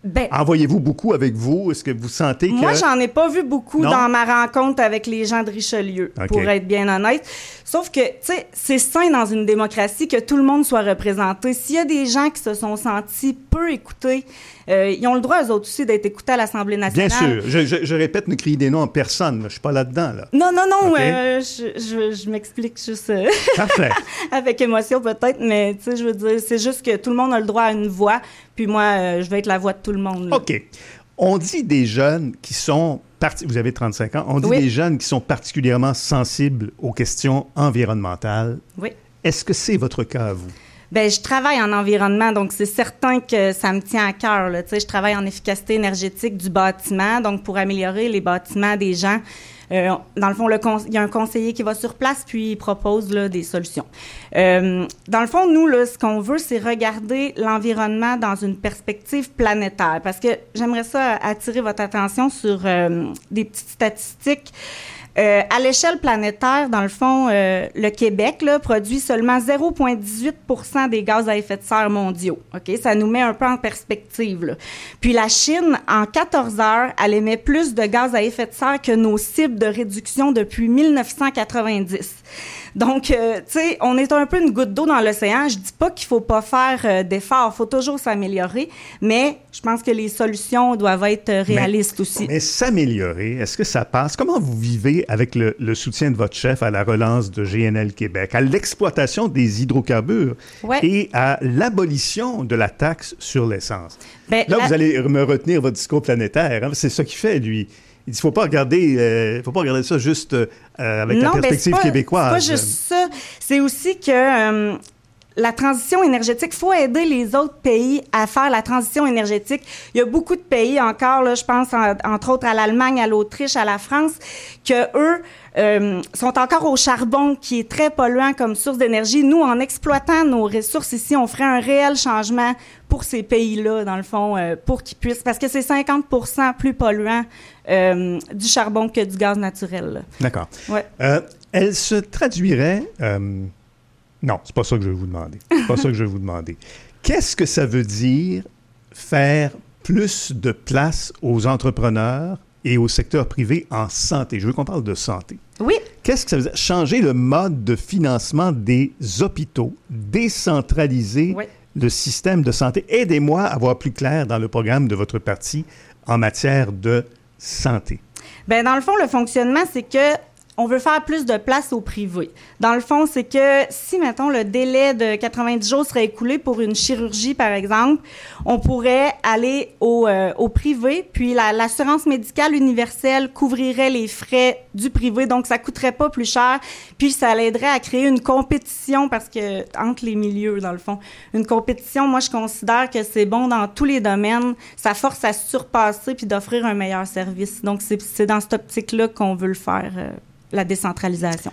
Ben, envoyez-vous beaucoup avec vous? Est-ce que vous sentez que... Moi, j'en ai pas vu beaucoup non? dans ma rencontre avec les gens de Richelieu, okay. pour être bien honnête. Sauf que, tu sais, c'est sain dans une démocratie que tout le monde soit représenté. S'il y a des gens qui se sont sentis peu écoutés, euh, ils ont le droit, eux autres aussi, d'être écoutés à l'Assemblée nationale. Bien sûr. Je, je, je répète, ne criez des noms en personne. Je suis pas là-dedans, là. Non, non, non. Okay. Euh, je, je, je m'explique juste euh, Parfait. avec émotion peut-être, mais tu sais, je veux dire, c'est juste que tout le monde a le droit à une voix, puis moi, euh, je vais être la voix de tout le monde. Là. OK. On dit des jeunes qui sont... Parti- vous avez trente-cinq ans. On dit oui. des jeunes qui sont particulièrement sensibles aux questions environnementales. Oui. Est-ce que c'est votre cas à vous? Bien, je travaille en environnement, donc c'est certain que ça me tient à cœur. Là. Tu sais, je travaille en efficacité énergétique du bâtiment, donc pour améliorer les bâtiments des gens. Euh, dans le fond, le con- il y a un conseiller qui va sur place, puis il propose là, des solutions. Euh, dans le fond, nous, là, ce qu'on veut, c'est regarder l'environnement dans une perspective planétaire, parce que j'aimerais ça attirer votre attention sur euh, des petites statistiques. Euh, à l'échelle planétaire, dans le fond, euh, le Québec là, produit seulement zéro virgule dix-huit pour cent des gaz à effet de serre mondiaux. Ok, ça nous met un peu en perspective. Là. Puis la Chine, en quatorze heures, elle émet plus de gaz à effet de serre que nos cibles de réduction depuis mille neuf cent quatre-vingt-dix. Donc, euh, tu sais, on est un peu une goutte d'eau dans l'océan. Je dis pas qu'il faut pas faire euh, d'efforts, il faut toujours s'améliorer, mais je pense que les solutions doivent être euh, réalistes mais, aussi. Mais s'améliorer, est-ce que ça passe? Comment vous vivez avec le, le soutien de votre chef à la relance de G N L Québec, à l'exploitation des hydrocarbures ouais. et à l'abolition de la taxe sur l'essence? Ben, Là, la... vous allez me retenir votre discours planétaire. Hein? C'est ça qu'il fait, lui. Il dit, faut pas regarder, euh, faut pas regarder ça juste euh, avec non, la perspective ben, c'est pas, québécoise. C'est pas juste ça. C'est aussi que euh, la transition énergétique, il faut aider les autres pays à faire la transition énergétique. Il y a beaucoup de pays encore, là, je pense en, entre autres à l'Allemagne, à l'Autriche, à la France, que eux euh, sont encore au charbon, qui est très polluant comme source d'énergie. Nous, en exploitant nos ressources ici, on ferait un réel changement pour ces pays-là, dans le fond, euh, pour qu'ils puissent... Parce que c'est cinquante pour cent plus polluant euh, du charbon que du gaz naturel. Là. D'accord. Ouais. Euh, elle se traduirait... Euh, non, c'est pas ça que je vais vous demander. C'est pas ça que je vais vous demander. Qu'est-ce que ça veut dire faire plus de place aux entrepreneurs et au secteur privé en santé? Je veux qu'on parle de santé. Oui. Qu'est-ce que ça veut dire? Changer le mode de financement des hôpitaux, décentraliser oui. le système de santé. Aidez-moi à voir plus clair dans le programme de votre parti en matière de santé. Bien, dans le fond, le fonctionnement, c'est que on veut faire plus de place au privé. Dans le fond, c'est que si, mettons, le délai de quatre-vingt-dix jours serait écoulé pour une chirurgie, par exemple, on pourrait aller au, euh, au privé, puis la, l'assurance médicale universelle couvrirait les frais du privé, donc ça coûterait pas plus cher, puis ça l'aiderait à créer une compétition, parce que entre les milieux, dans le fond, une compétition, moi, je considère que c'est bon dans tous les domaines, ça force à se surpasser puis d'offrir un meilleur service. Donc, c'est, c'est dans cette optique-là qu'on veut le faire, euh, la décentralisation.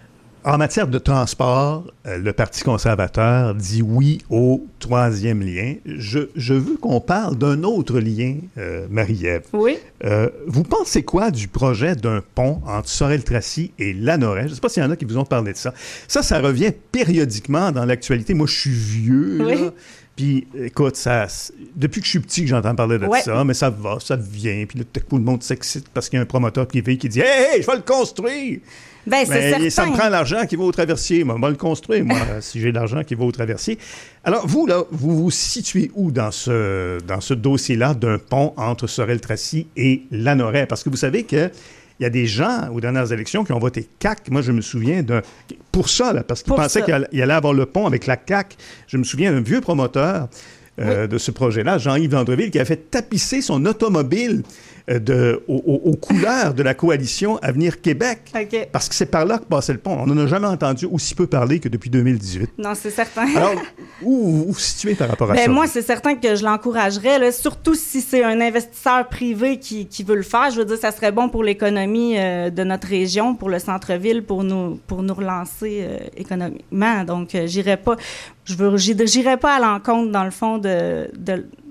En matière de transport, euh, le Parti conservateur dit oui au troisième lien. Je, je veux qu'on parle d'un autre lien, euh, Marie-Ève. Oui. Euh, vous pensez quoi du projet d'un pont entre Sorel-Tracy et Lanoraie? Je ne sais pas s'il y en a qui vous ont parlé de ça. Ça, ça revient périodiquement dans l'actualité. Moi, je suis vieux, oui. là. Puis, écoute, ça, depuis que je suis petit que j'entends parler de ouais. ça, mais ça va, ça vient. Puis là, tout le monde s'excite parce qu'il y a un promoteur privé qui dit « Hey, hey, je vais le construire! » Ben, c'est mais certain. Ça me prend l'argent qui va au traversier. Moi, je vais le construire, moi, si j'ai l'argent qui va au traversier. Alors, vous, là, vous vous situez où dans ce, dans ce dossier-là d'un pont entre Sorel-Tracy et Lanoraie? Parce que vous savez que il y a des gens, aux dernières élections, qui ont voté C A Q. Moi, je me souviens d'un... Pour ça, là, parce qu'ils pensaient qu'il allait avoir le pont avec la C A Q. Je me souviens d'un vieux promoteur euh, oui. de ce projet-là, Jean-Yves Landreville, qui a fait tapisser son automobile euh, de, aux, aux couleurs de la coalition Avenir Québec. Okay. Parce que c'est par là que passait le pont. On n'en a jamais entendu aussi peu parler que depuis deux mille dix-huit. Non, c'est certain. Alors, où vous vous situez par rapport à ben, ça? Moi, c'est certain que je l'encouragerais, là, surtout si c'est un investisseur privé qui, qui veut le faire. Je veux dire, ça serait bon pour l'économie euh, de notre région, pour le centre-ville, pour nous, pour nous relancer euh, économiquement. Donc, euh, j'irais pas... Je veux, j'irai pas à l'encontre, dans le fond, de, de,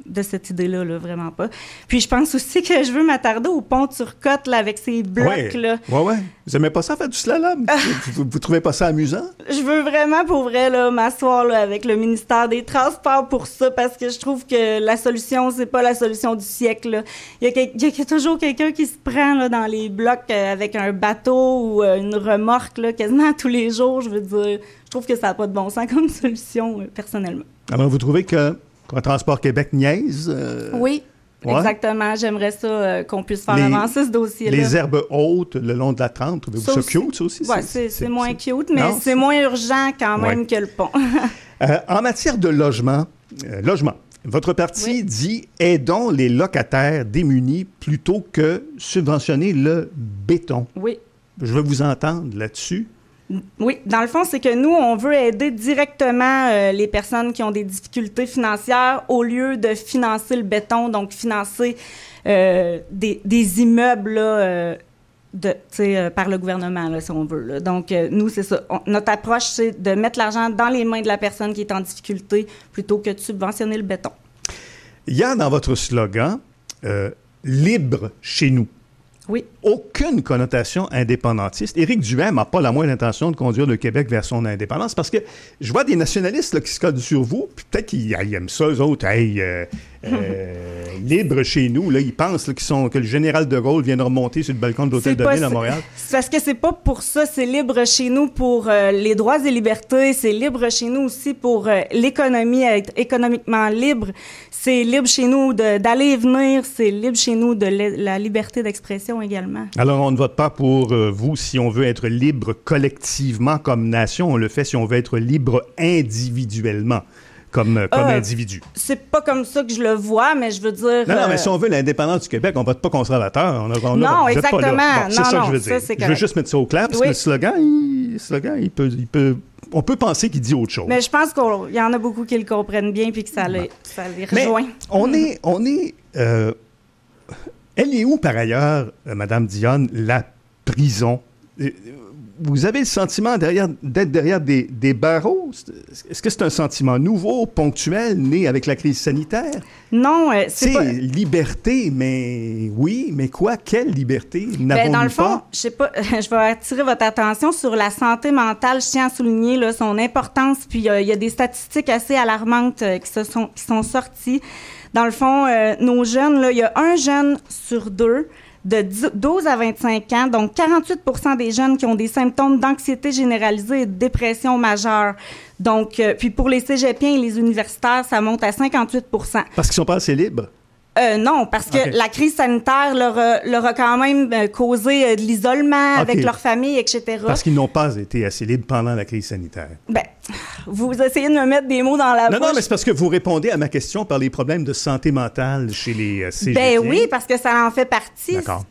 de cette idée-là, là, vraiment pas. Puis je pense aussi que je veux m'attarder au pont Turcotte, là, avec ces blocs-là. Oui, oui, oui. Vous aimez pas ça, faire du slalom? vous, vous trouvez pas ça amusant? Je veux vraiment, pour vrai, là, m'asseoir là, avec le ministère des Transports pour ça, parce que je trouve que la solution, c'est pas la solution du siècle, là. Il y a, quel- il y a toujours quelqu'un qui se prend là, dans les blocs euh, avec un bateau ou euh, une remorque, là, quasiment tous les jours, je veux dire. Je trouve que ça n'a pas de bon sens comme solution, euh, personnellement. Alors, vous trouvez que quand Transport Québec niaise? euh, Oui, ouais? exactement. J'aimerais ça euh, qu'on puisse faire Les- avancer ce dossier-là. Les herbes hautes le long de la trente, trouvez-vous ça, Ça aussi. cute, ça aussi? Oui, c'est, c'est moins cute, mais Non, c'est moins urgent quand même Ouais. que le pont. Euh, en matière de logement, euh, logement, votre parti Oui. dit « aidons les locataires démunis plutôt que subventionner le béton Oui. ». Je veux vous entendre là-dessus. Oui, dans le fond, c'est que nous, on veut aider directement euh, les personnes qui ont des difficultés financières au lieu de financer le béton, donc financer euh, des, des immeubles là, euh, de, tu sais, euh, par le gouvernement, là, si on veut. Là. Donc, euh, nous, c'est ça. On- notre approche, c'est de mettre l'argent dans les mains de la personne qui est en difficulté plutôt que de subventionner le béton. Il y a dans votre slogan euh, « libre chez nous ». Oui. Aucune connotation indépendantiste. Éric Duhaime n'a pas la moindre intention de conduire le Québec vers son indépendance parce que je vois des nationalistes là, qui se collent sur vous, puis peut-être qu'ils ils aiment ça, eux autres, hey, euh, euh, libre chez nous. Là, ils pensent là, qu'ils sont, que le général de Gaulle vient de remonter sur le balcon de l'Hôtel C'est de pas Ville à ça. Montréal. C'est parce que c'est pas pour ça, c'est libre chez nous pour euh, les droits et libertés, c'est libre chez nous aussi pour euh, l'économie, être économiquement libre, c'est libre chez nous de- d'aller et venir, c'est libre chez nous de la, la liberté d'expression également. Alors, on ne vote pas pour euh, vous si on veut être libre collectivement comme nation. On le fait si on veut être libre individuellement comme, euh, comme Euh, individu. C'est pas comme ça que je le vois, mais je veux dire... Non, non, euh, mais si on veut l'indépendance du Québec, on ne vote pas conservateur. On a, on a- Non, vous êtes pas là. exactement. Bon, c'est Non, ça non, que je veux ça, dire. c'est Je veux correct. juste mettre ça au clair parce Oui. que le slogan, il, le slogan, il peut, il peut, on peut penser qu'il dit autre chose. Mais je pense qu'il y en a beaucoup qui le comprennent bien puis que ça les, ça les Mais rejoint. on est, on est, euh, elle est où par ailleurs, euh, Madame Dionne, la prison? Euh, Vous avez le sentiment derrière, d'être derrière des, des barreaux? Est-ce que c'est un sentiment nouveau, ponctuel, né avec la crise sanitaire? Non, euh, c'est C'est pas... liberté, mais oui, mais quoi? Quelle liberté? N'avons-nous Ben, dans le fond, pas? je sais pas, je vais attirer votre attention sur la santé mentale. Je tiens à souligner là, son importance. Puis euh, il y a des statistiques assez alarmantes euh, qui, se sont, qui sont sorties. Dans le fond, euh, nos jeunes, là, il y a un jeune sur deux de douze à vingt-cinq ans, donc quarante-huit pour cent des jeunes qui ont des symptômes d'anxiété généralisée et de dépression majeure. Donc, euh, puis pour les cégepiens et les universitaires, ça monte à cinquante-huit pour cent. Parce qu'ils sont pas assez libres? Euh, non, parce que Okay. la crise sanitaire leur a, leur a quand même euh, causé euh, de l'isolement Okay. avec leur famille, et cetera. Parce qu'ils n'ont pas été assez libres pendant la crise sanitaire. Ben, vous essayez de me mettre des mots dans la Non, bouche. non, mais c'est parce que vous répondez à ma question par les problèmes de santé mentale chez les euh, cégepiens. Ben oui, parce que ça en fait partie. D'accord.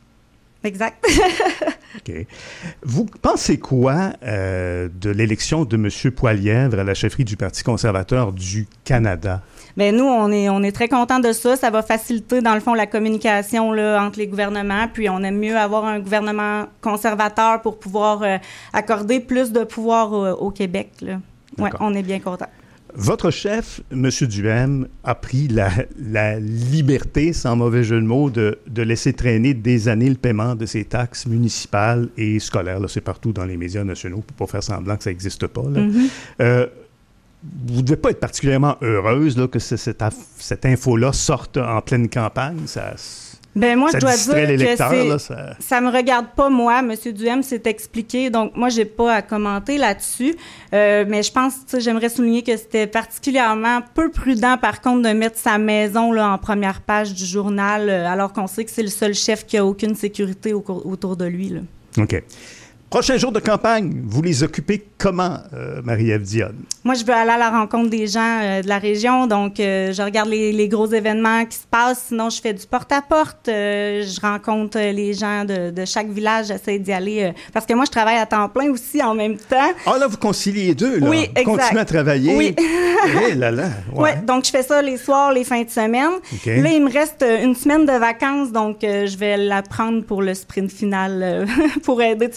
Exact. OK. Vous pensez quoi euh, de l'élection de M. Poilièvre à la chefferie du Parti conservateur du Canada? Ben nous, on est, on est très contents de ça. Ça va faciliter, dans le fond, la communication là, entre les gouvernements. Puis on aime mieux avoir un gouvernement conservateur pour pouvoir euh, accorder plus de pouvoir euh, au Québec. Là. Ouais, D'accord. on est bien contents. Votre chef, M. Duhaime, a pris la, la liberté, sans mauvais jeu de mots, de, de laisser traîner des années le paiement de ses taxes municipales et scolaires. Là, c'est partout dans les médias nationaux pour pas faire semblant que ça n'existe pas. Là. Mm-hmm. Euh, vous ne devez pas être particulièrement heureuse là, que ce- cette, aff- cette info-là sorte en pleine campagne. Ça, Ben moi, ça je dois distrait dire les que lecteurs. c'est... Là, ça... Ça me regarde pas, moi. M. Duhaime s'est expliqué, donc moi, j'ai pas à commenter là-dessus. Euh, mais je pense, tu sais, j'aimerais souligner que c'était particulièrement peu prudent, par contre, de mettre sa maison là, en première page du journal, euh, alors qu'on sait que c'est le seul chef qui a aucune sécurité au cour- autour de lui. Là. OK. Prochain jour de campagne, vous les occupez comment, euh, Marie-Ève Dionne? Moi, je veux aller à la rencontre des gens euh, de la région, donc euh, je regarde les, les gros événements qui se passent. Sinon, je fais du porte-à-porte. Euh, je rencontre euh, les gens de, de chaque village. J'essaie d'y aller. Euh, parce que moi, je travaille à temps plein aussi en même temps. Ah là, vous conciliez les deux, là. Oui, exact. Vous continuez à travailler. Oui. Eh là là. Oui, Ouais. donc je fais ça les soirs, les fins de semaine. OK. Là, il me reste euh, une semaine de vacances, donc euh, je vais la prendre pour le sprint final euh, pour aider de ce côté-là.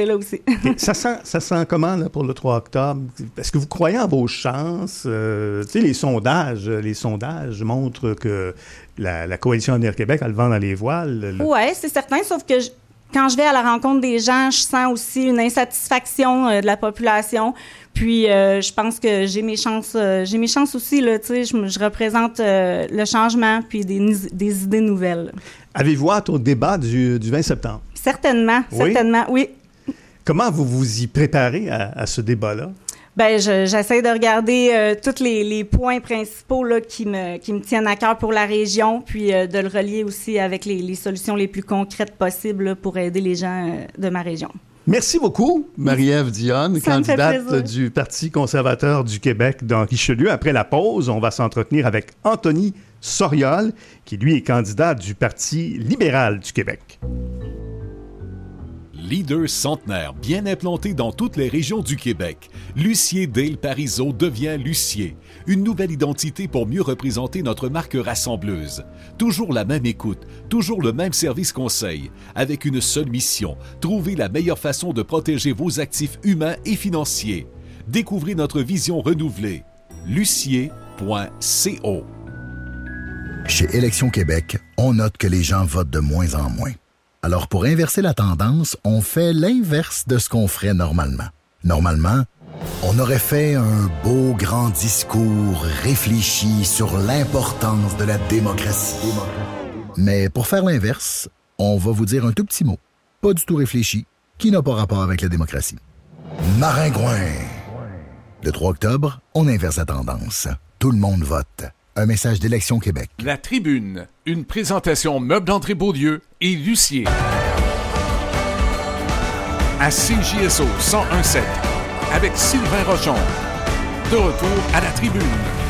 là aussi. ça, sent, ça sent comment là, pour le trois octobre? Est-ce que vous croyez en vos chances? Euh, tu sais, les sondages, les sondages montrent que la, la Coalition Avenir Québec a le vent dans les voiles. Le... Oui, c'est certain, sauf que je, quand je vais à la rencontre des gens, je sens aussi une insatisfaction euh, de la population. Puis, euh, je pense que j'ai mes chances, euh, j'ai mes chances aussi, là, tu sais, je, je représente euh, le changement puis des, des idées nouvelles. Avez-vous hâte au débat du, du vingt septembre? Certainement, oui? certainement, oui. Comment vous vous y préparez à, à ce débat-là? Bien, j'essaie de regarder euh, tous les, les points principaux là, qui, me, qui me tiennent à cœur pour la région, puis euh, de le relier aussi avec les, les solutions les plus concrètes possibles là, pour aider les gens euh, de ma région. Merci beaucoup, Marie-Ève Dionne, Ça candidate du Parti conservateur du Québec dans Richelieu. Après la pause, on va s'entretenir avec Anthony Soriol, qui lui est candidat du Parti libéral du Québec. Leader centenaire bien implanté dans toutes les régions du Québec, Lucier Dale Parizeau devient Lucier. Une nouvelle identité pour mieux représenter notre marque rassembleuse. Toujours la même écoute, toujours le même service conseil, avec une seule mission, trouver la meilleure façon de protéger vos actifs humains et financiers. Découvrez notre vision renouvelée. lucier point co. Chez Élections Québec, on note que les gens votent de moins en moins. Alors, pour inverser la tendance, on fait l'inverse de ce qu'on ferait normalement. Normalement, on aurait fait un beau grand discours réfléchi sur l'importance de la démocratie. Mais pour faire l'inverse, on va vous dire un tout petit mot, pas du tout réfléchi, qui n'a pas rapport avec la démocratie. Maringouin! Le trois octobre, on inverse la tendance. Tout le monde vote. Un message d'Élections Québec. La Tribune, une présentation Meubles d'André Beaulieu et Lucier. À C J S O cent un sept, avec Sylvain Rochon. De retour à La Tribune.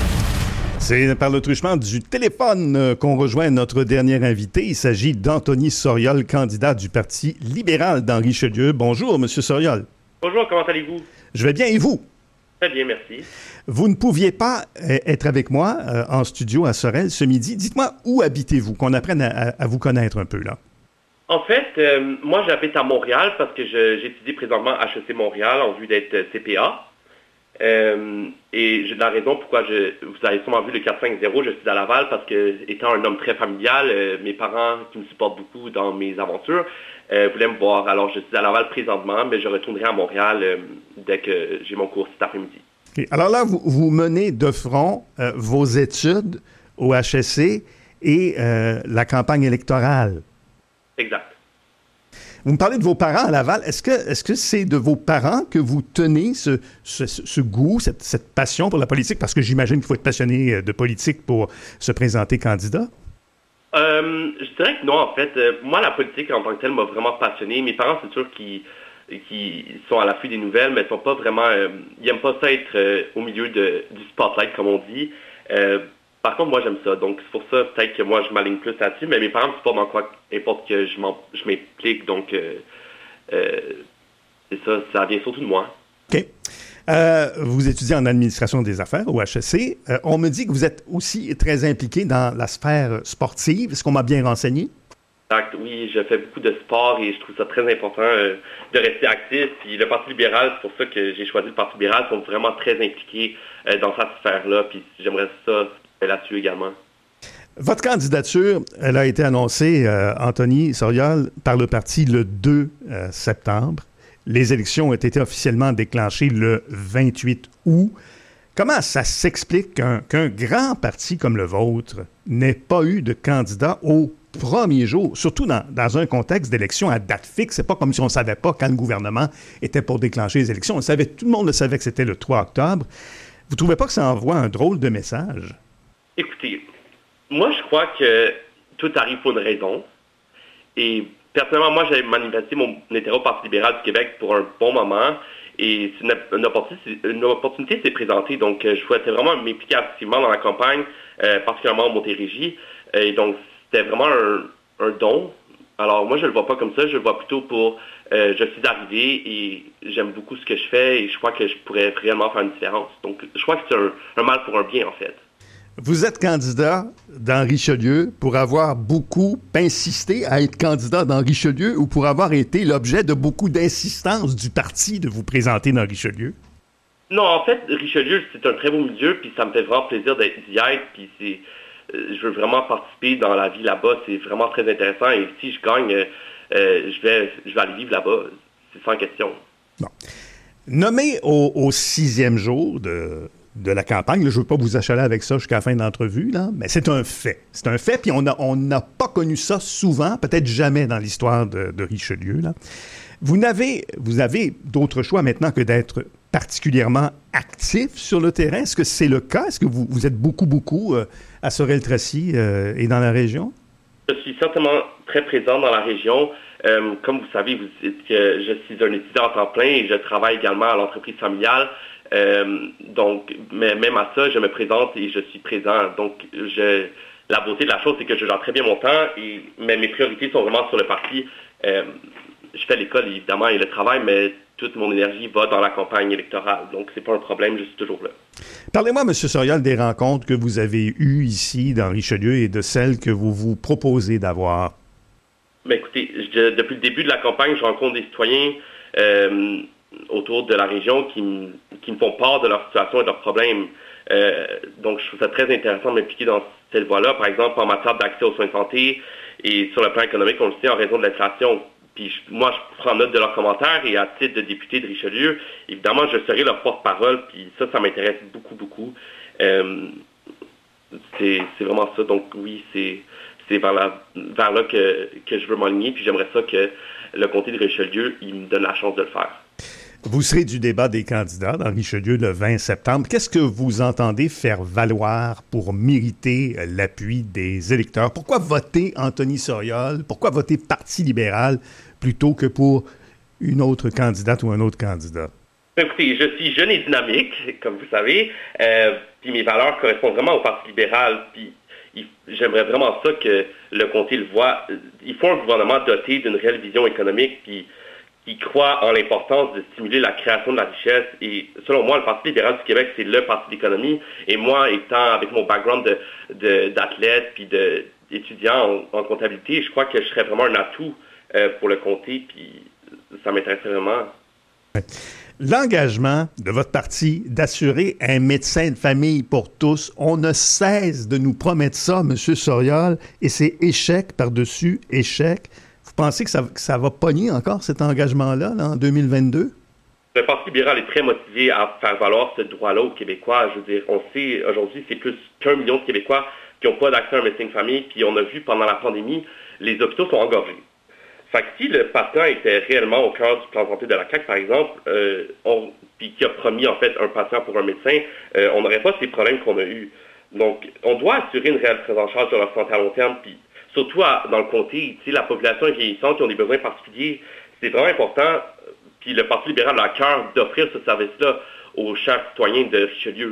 C'est par le truchement du téléphone qu'on rejoint notre dernier invité. Il s'agit d'Anthony Soriol, candidat du Parti libéral dans Richelieu. Bonjour, M. Soriol. Bonjour, comment allez-vous? Je vais bien, et vous? Très bien, merci. Vous ne pouviez pas être avec moi euh, en studio à Sorel ce midi. Dites-moi, où habitez-vous, qu'on apprenne à, à vous connaître un peu, là? En fait, euh, moi, j'habite à Montréal parce que je, j'étudie présentement à H E C Montréal en vue d'être C P A. Euh, et j'ai la raison pourquoi je, vous avez sûrement vu le quatre cinq zéro, je suis à Laval parce que, étant un homme très familial, euh, mes parents qui me supportent beaucoup dans mes aventures euh, voulaient me voir. Alors, je suis à Laval présentement, mais je retournerai à Montréal euh, dès que j'ai mon cours cet après-midi. Okay. Alors là, vous, vous menez de front euh, vos études au H E C et euh, la campagne électorale. Exact. Vous me parlez de vos parents à Laval. Est-ce que est-ce que c'est de vos parents que vous tenez ce, ce, ce goût, cette, cette passion pour la politique? Parce que j'imagine qu'il faut être passionné de politique pour se présenter candidat. Euh, je dirais que non, en fait. Euh, moi, la politique en tant que telle m'a vraiment passionné. Mes parents, c'est sûr qu'ils, qu'ils sont à l'affût des nouvelles, mais ils sont pas vraiment... Euh, ils n'aiment pas ça être euh, au milieu de, du spotlight, comme on dit. Euh, Par contre, moi, j'aime ça. Donc, c'est pour ça, peut-être que moi, je m'aligne plus là-dessus. Mais mes parents me supportent dans quoi importe que je, je m'implique. Donc, euh, euh, c'est ça. Ça vient surtout de moi. OK. Euh, vous étudiez en administration des affaires au H E C. Euh, on me dit que vous êtes aussi très impliqué dans la sphère sportive. Est-ce qu'on m'a bien renseigné? Exact. Oui, je fais beaucoup de sport et je trouve ça très important euh, de rester actif. Puis le Parti libéral, c'est pour ça que j'ai choisi le Parti libéral. Ils sont vraiment très impliqués euh, dans cette sphère-là. Puis j'aimerais ça là-dessus également. Votre candidature, elle a été annoncée, euh, Anthony Soriol, par le parti le deux euh, septembre. Les élections ont été officiellement déclenchées le vingt-huit août. Comment ça s'explique qu'un, qu'un grand parti comme le vôtre n'ait pas eu de candidat au premier jour, surtout dans, dans un contexte d'élection à date fixe? C'est pas comme si on ne savait pas quand le gouvernement était pour déclencher les élections. On savait, tout le monde le savait que c'était le trois octobre. Vous ne trouvez pas que ça envoie un drôle de message? Écoutez, moi, je crois que tout arrive pour une raison. Et personnellement, moi, j'ai manifesté mon intérêt au Parti libéral du Québec pour un bon moment. Et c'est une, une, opportunité, une opportunité s'est présentée. Donc, je souhaitais vraiment m'impliquer activement dans la campagne, euh, particulièrement en Montérégie. Et donc, c'était vraiment un, un don. Alors, moi, je le vois pas comme ça. Je le vois plutôt pour... Euh, je suis arrivé et j'aime beaucoup ce que je fais et je crois que je pourrais réellement faire une différence. Donc, je crois que c'est un, un mal pour un bien, en fait. Vous êtes candidat dans Richelieu pour avoir beaucoup insisté à être candidat dans Richelieu ou pour avoir été l'objet de beaucoup d'insistance du parti de vous présenter dans Richelieu? Non, en fait, Richelieu, c'est un très beau milieu, puis ça me fait vraiment plaisir d'être d'y être, puis c'est, euh, je veux vraiment participer dans la vie là-bas, c'est vraiment très intéressant, et si je gagne, euh, euh, je vais, je vais aller vivre là-bas, c'est sans question. Bon. Nommé au, au sixième jour de... de la campagne. Là, je ne veux pas vous achaler avec ça jusqu'à la fin de l'entrevue, là, mais c'est un fait. C'est un fait, puis on n'a on n'a pas connu ça souvent, peut-être jamais dans l'histoire de, de Richelieu. Là. Vous n'avez, vous avez d'autres choix maintenant que d'être particulièrement actif sur le terrain. Est-ce que c'est le cas? Est-ce que vous, vous êtes beaucoup, beaucoup euh, à Sorel-Tracy euh, et dans la région? Je suis certainement très présent dans la région. Euh, comme vous savez, vous dites que je suis un étudiant à temps plein et je travaille également à l'entreprise familiale. Euh, donc, mais même à ça, je me présente et je suis présent. Donc, je, la beauté de la chose, c'est que je gère très bien mon temps, et, mais mes priorités sont vraiment sur le parti. Euh, je fais l'école, évidemment, et le travail, mais toute mon énergie va dans la campagne électorale. Donc, c'est pas un problème, je suis toujours là. Parlez-moi, M. Soriol, des rencontres que vous avez eues ici, dans Richelieu, et de celles que vous vous proposez d'avoir. Ben, écoutez, je, depuis le début de la campagne, je rencontre des citoyens euh, autour de la région qui, m, qui me font part de leur situation et de leurs problèmes. Euh, donc, je trouve ça très intéressant de m'impliquer dans cette voie-là. Par exemple, en matière d'accès aux soins de santé et sur le plan économique, on le sait, en raison de l'inflation. Puis je, moi, je prends note de leurs commentaires et à titre de député de Richelieu, évidemment, je serai leur porte-parole. Puis ça, ça m'intéresse beaucoup, beaucoup. Euh, c'est, c'est vraiment ça. Donc oui, c'est, c'est vers là, vers là que, que je veux m'aligner. Puis j'aimerais ça que le comté de Richelieu, il me donne la chance de le faire. Vous serez du débat des candidats dans Richelieu le vingt septembre. Qu'est-ce que vous entendez faire valoir pour mériter l'appui des électeurs? Pourquoi voter Anthony Soriol? Pourquoi voter Parti libéral plutôt que pour une autre candidate ou un autre candidat? Écoutez, je suis jeune et dynamique, comme vous savez, euh, puis mes valeurs correspondent vraiment au Parti libéral, puis il, j'aimerais vraiment ça que le comté le voit. Il faut un gouvernement doté d'une réelle vision économique, puis qui croit en l'importance de stimuler la création de la richesse. Et selon moi, le Parti libéral du Québec, c'est le parti d'économie. Et moi, étant avec mon background de, de, d'athlète puis de, d'étudiant en, en comptabilité, je crois que je serais vraiment un atout euh, pour le comté, puis ça m'intéresse vraiment. L'engagement de votre parti d'assurer un médecin de famille pour tous, on ne cesse de nous promettre ça, M. Soriol, et c'est échec par-dessus échec. Vous pensez que ça, que ça va pogner encore cet engagement-là là, en deux mille vingt-deux? Le Parti libéral est très motivé à faire valoir ce droit-là aux Québécois. Je veux dire, on sait, aujourd'hui, c'est plus qu'un million de Québécois qui n'ont pas d'accès à un médecin de famille, puis on a vu pendant la pandémie, les hôpitaux sont engorgés. Fait que si le patient était réellement au cœur du plan de santé de la C A Q, par exemple, euh, on, puis qui a promis en fait un patient pour un médecin, euh, on n'aurait pas ces problèmes qu'on a eus. Donc, on doit assurer une réelle prise en charge de leur santé à long terme, puis surtout à, dans le comté, tu sais, la population est vieillissante, qui ont des besoins particuliers. C'est vraiment important, puis le Parti libéral a à cœur d'offrir ce service-là aux chers citoyens de Richelieu.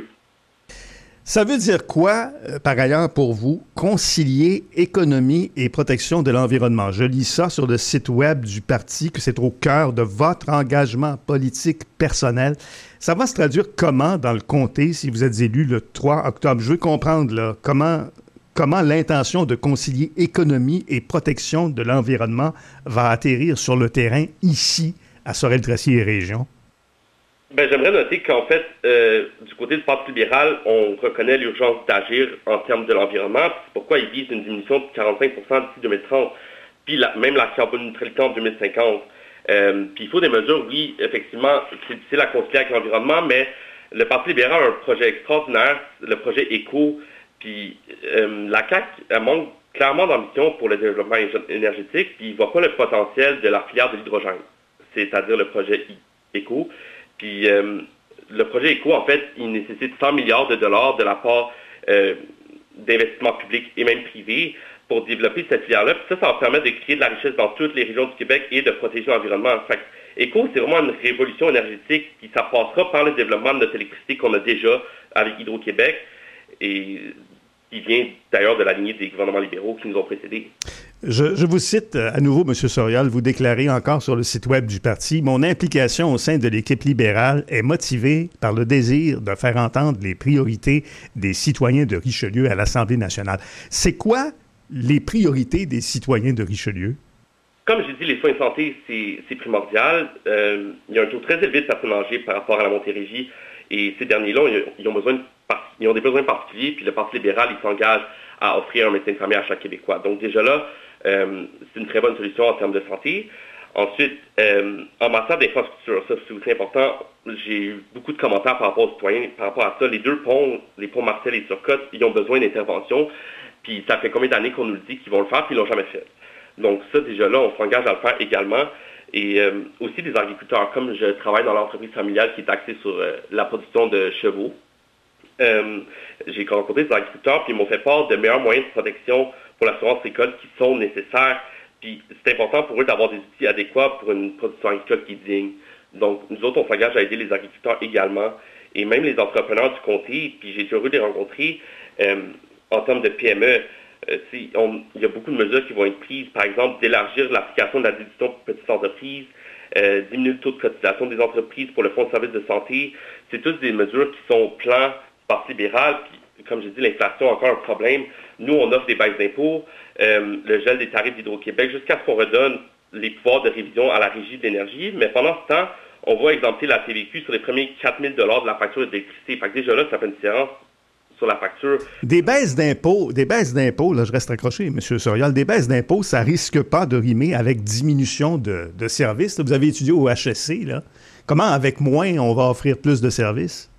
Ça veut dire quoi, euh, par ailleurs, pour vous, concilier économie et protection de l'environnement? Je lis ça sur le site web du parti, que c'est au cœur de votre engagement politique personnel. Ça va se traduire comment dans le comté si vous êtes élu le trois octobre? Je veux comprendre là, comment, comment l'intention de concilier économie et protection de l'environnement va atterrir sur le terrain ici, à Sorel-Tracy et région. Ben, j'aimerais noter qu'en fait, euh, du côté du Parti libéral, on reconnaît l'urgence d'agir en termes de l'environnement. C'est pourquoi il vise une diminution de quarante-cinq pour cent d'ici deux mille trente, puis la, même la carboneutralité en deux mille cinquante. Euh, puis il faut des mesures, oui, effectivement, c'est difficile à concilier avec l'environnement, mais le Parti libéral a un projet extraordinaire, le projet Éco, puis euh, la C A Q elle manque clairement d'ambition pour le développement énergétique, puis il ne voit pas le potentiel de la filière de l'hydrogène, c'est-à-dire le projet Éco. Puis euh, le projet Éco, en fait, il nécessite cent milliards de dollars de la part euh, d'investissements publics et même privés pour développer cette filière-là. Puis ça, ça va permettre de créer de la richesse dans toutes les régions du Québec et de protéger l'environnement. Fait que Éco, c'est vraiment une révolution énergétique, puis ça passera par le développement de notre électricité qu'on a déjà avec Hydro-Québec et qui vient d'ailleurs de la lignée des gouvernements libéraux qui nous ont précédés. Je, je vous cite à nouveau, M. Soriol, vous déclarez encore sur le site web du parti « Mon implication au sein de l'équipe libérale est motivée par le désir de faire entendre les priorités des citoyens de Richelieu à l'Assemblée nationale. » C'est quoi les priorités des citoyens de Richelieu? Comme j'ai dit, les soins de santé, c'est, c'est primordial. Euh, il y a un taux très élevé de personnes âgées par rapport à la Montérégie. Et ces derniers-là, ils ont, besoin de, ils ont des besoins particuliers. Puis le Parti libéral, il s'engage à offrir un médecin de famille à chaque Québécois. Donc déjà là, euh, c'est une très bonne solution en termes de santé. Ensuite, euh, en matière d'infrastructure, ça c'est aussi important. J'ai eu beaucoup de commentaires par rapport aux citoyens, par rapport à ça. Les deux ponts, les ponts Martel et Turcotte, ils ont besoin d'intervention. Puis ça fait combien d'années qu'on nous le dit qu'ils vont le faire, puis ils l'ont jamais fait. Donc ça, déjà là, on s'engage à le faire également. Et euh, aussi des agriculteurs, comme je travaille dans l'entreprise familiale qui est axée sur euh, la production de chevaux. Euh, j'ai rencontré des agriculteurs, puis ils m'ont fait part de meilleurs moyens de protection pour l'assurance récolte qui sont nécessaires. Puis c'est important pour eux d'avoir des outils adéquats pour une production agricole qui est digne. Donc nous autres, on s'engage à aider les agriculteurs également, et même les entrepreneurs du comté, puis j'ai été heureux de les rencontrer euh, en termes de P M E. Euh, on, il y a beaucoup de mesures qui vont être prises, par exemple, d'élargir l'application de la déduction pour petites entreprises, euh, diminuer le taux de cotisation des entreprises pour le fonds de services de santé. C'est toutes des mesures qui sont au plan du Parti libéral, puis comme j'ai dit, l'inflation a encore un problème. Nous, on offre des baisses d'impôts, euh, le gel des tarifs d'Hydro-Québec, jusqu'à ce qu'on redonne les pouvoirs de révision à la Régie de l'énergie. Mais pendant ce temps, on va exempter la T V Q sur les premiers quatre mille dollars de la facture d'électricité. Fait que déjà là, ça fait une différence sur la facture. Des baisses d'impôts, des baisses d'impôts, là, je reste accroché, M. Soriol, des baisses d'impôts, ça risque pas de rimer avec diminution de, de services. Là, vous avez étudié au H S C, là. Comment, avec moins, on va offrir plus de services?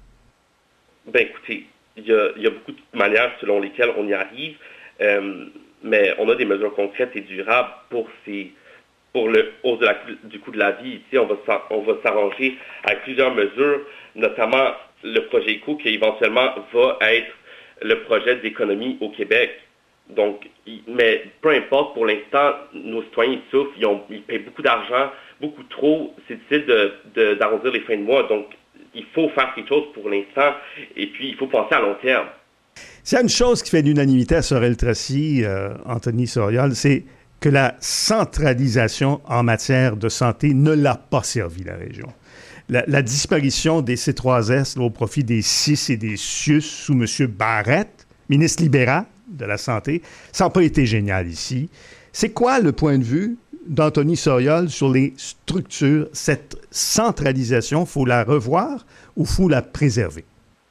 Ben écoutez, il y a, y a beaucoup de manières selon lesquelles on y arrive, euh, mais on a des mesures concrètes et durables pour ces pour le hausse de la, du coût de la vie. Ici, on va, on va s'arranger avec plusieurs mesures, notamment le projet éco qui éventuellement va être le projet d'économie au Québec. Donc, mais peu importe, pour l'instant, nos citoyens ils souffrent, ils, ont, ils payent beaucoup d'argent, beaucoup trop, c'est difficile de, de, d'arrondir les fins de mois. Donc, il faut faire quelque chose pour l'instant et puis il faut penser à long terme. S'il y a une chose qui fait l'unanimité à Sorel-Tracy, euh, Anthony Soriol, c'est que la centralisation en matière de santé ne l'a pas servi, la région. La, la disparition des C trois S là, au profit des C I S et des C I U S sous M. Barrette, ministre libéral de la Santé, ça n'a pas été génial ici. C'est quoi le point de vue d'Anthony Soriol sur les structures? Cette centralisation, faut la revoir ou faut la préserver?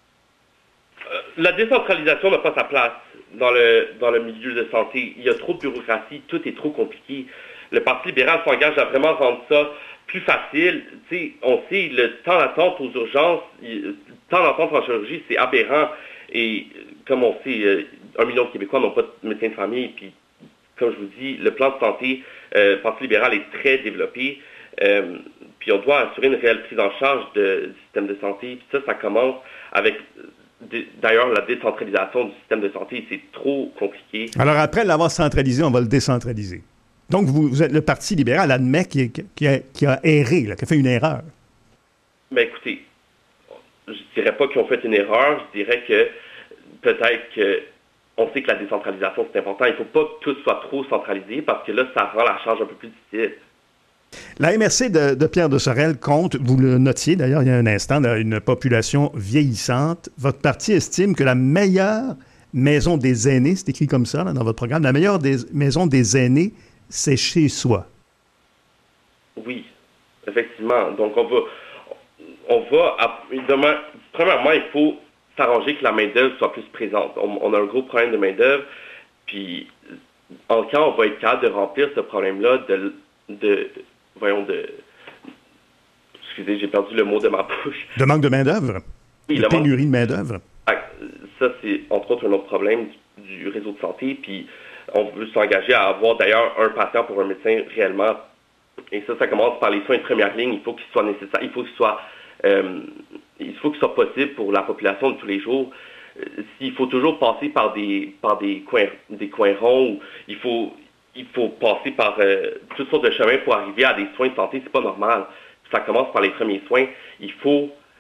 Euh, la décentralisation n'a pas sa place dans le, dans le milieu de santé. Il y a trop de bureaucratie, tout est trop compliqué. Le Parti libéral s'engage à vraiment rendre ça plus facile. T'sais, on sait, le temps d'attente aux urgences, le temps d'attente en chirurgie, c'est aberrant. Et comme on sait, un million de Québécois n'ont pas de médecin de famille. Puis, comme je vous dis, le plan de santé, euh, le Parti libéral est très développé. Euh, puis on doit assurer une réelle prise en charge de, du système de santé. Puis ça, ça commence avec, d'ailleurs, la décentralisation du système de santé. C'est trop compliqué. Alors après l'avoir centralisé, on va le décentraliser. Donc, vous, vous êtes le Parti libéral admet qui, qui, a, qui a erré, là, qui a fait une erreur. Bien, écoutez, je ne dirais pas qu'ils ont fait une erreur. Je dirais que peut-être qu'on sait que la décentralisation, c'est important. Il ne faut pas que tout soit trop centralisé parce que là, ça rend la charge un peu plus difficile. La M R C de, de Pierre de Sorel compte, vous le notiez d'ailleurs il y a un instant, une population vieillissante. Votre parti estime que la meilleure maison des aînés, c'est écrit comme ça là, dans votre programme, la meilleure des, maison des aînés, c'est chez soi. Oui, effectivement. Donc, on va... On va demain, premièrement, il faut s'arranger que la main-d'œuvre soit plus présente. On, on a un gros problème de main-d'œuvre, puis en quand on va être capable de remplir ce problème-là de... de voyons, de... Excusez, j'ai perdu le mot de ma bouche. De manque de main-d'œuvre? Oui, de pénurie de main-d'œuvre? Ça, c'est entre autres un autre problème du, du réseau de santé, puis on veut s'engager à avoir d'ailleurs un patient pour un médecin réellement. Et ça, ça commence par les soins de première ligne. Il faut qu'ils soient nécessaires, il faut qu'ils soient, euh, il faut qu'ils soient possibles pour la population de tous les jours. Euh, s'il faut toujours passer par des par des coins des coins ronds, il faut il faut passer par euh, toutes sortes de chemins pour arriver à des soins de santé, c'est pas normal. Ça commence par les premiers soins. Il faut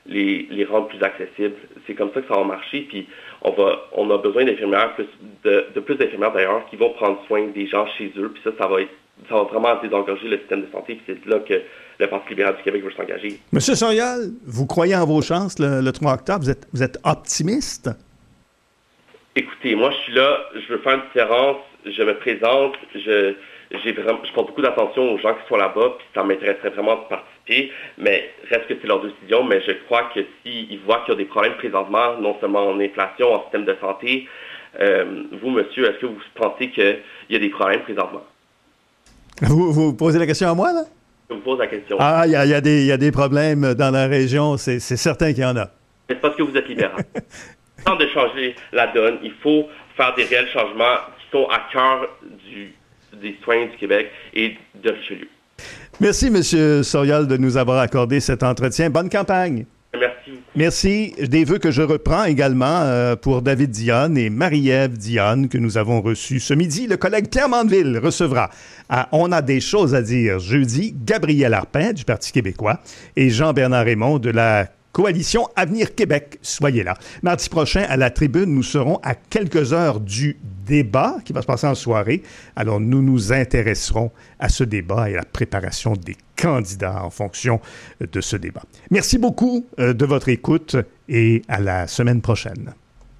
les, les rendre plus accessibles. C'est comme ça que ça va marcher. Puis on va, on a besoin d'infirmières, plus de, de plus d'infirmières d'ailleurs, qui vont prendre soin des gens chez eux. Puis ça, ça va être, ça va vraiment désengorger le système de santé. Puis c'est là que le Parti libéral du Québec veut s'engager. Monsieur Soriol, vous croyez en vos chances le, le trois octobre? Vous êtes, vous êtes optimiste? Écoutez, moi, je suis là, je veux faire une différence, je me présente, je, j'ai vraiment, je porte beaucoup d'attention aux gens qui sont là-bas, puis ça m'intéresserait vraiment de participer, mais reste que c'est leur décision, mais je crois que s'ils voient qu'il y a des problèmes présentement, non seulement en inflation, en système de santé, euh, vous, monsieur, est-ce que vous pensez qu'il y a des problèmes présentement? Vous, vous posez la question à moi, là? Je vous pose la question. Ah, il y a, y a des, y a des problèmes dans la région, c'est, c'est certain qu'il y en a. C'est parce que vous êtes libéral. Temps de changer la donne, il faut faire des réels changements qui sont à cœur du, des soins du Québec et de Richelieu. Merci, M. Soriol, de nous avoir accordé cet entretien. Bonne campagne. Merci. Merci. Des vœux que je reprends également euh, pour David Dionne et Marie-Ève Dionne que nous avons reçus ce midi. Le collègue Pierre Mandeville recevra à On a des choses à dire jeudi Gabriel Arpin du Parti québécois et Jean-Bernard Raymond de la Coalition Avenir Québec. Soyez là. Mardi prochain, à la tribune, nous serons à quelques heures du débat qui va se passer en soirée. Alors, nous nous intéresserons à ce débat et à la préparation des candidats en fonction de ce débat. Merci beaucoup de votre écoute et à la semaine prochaine.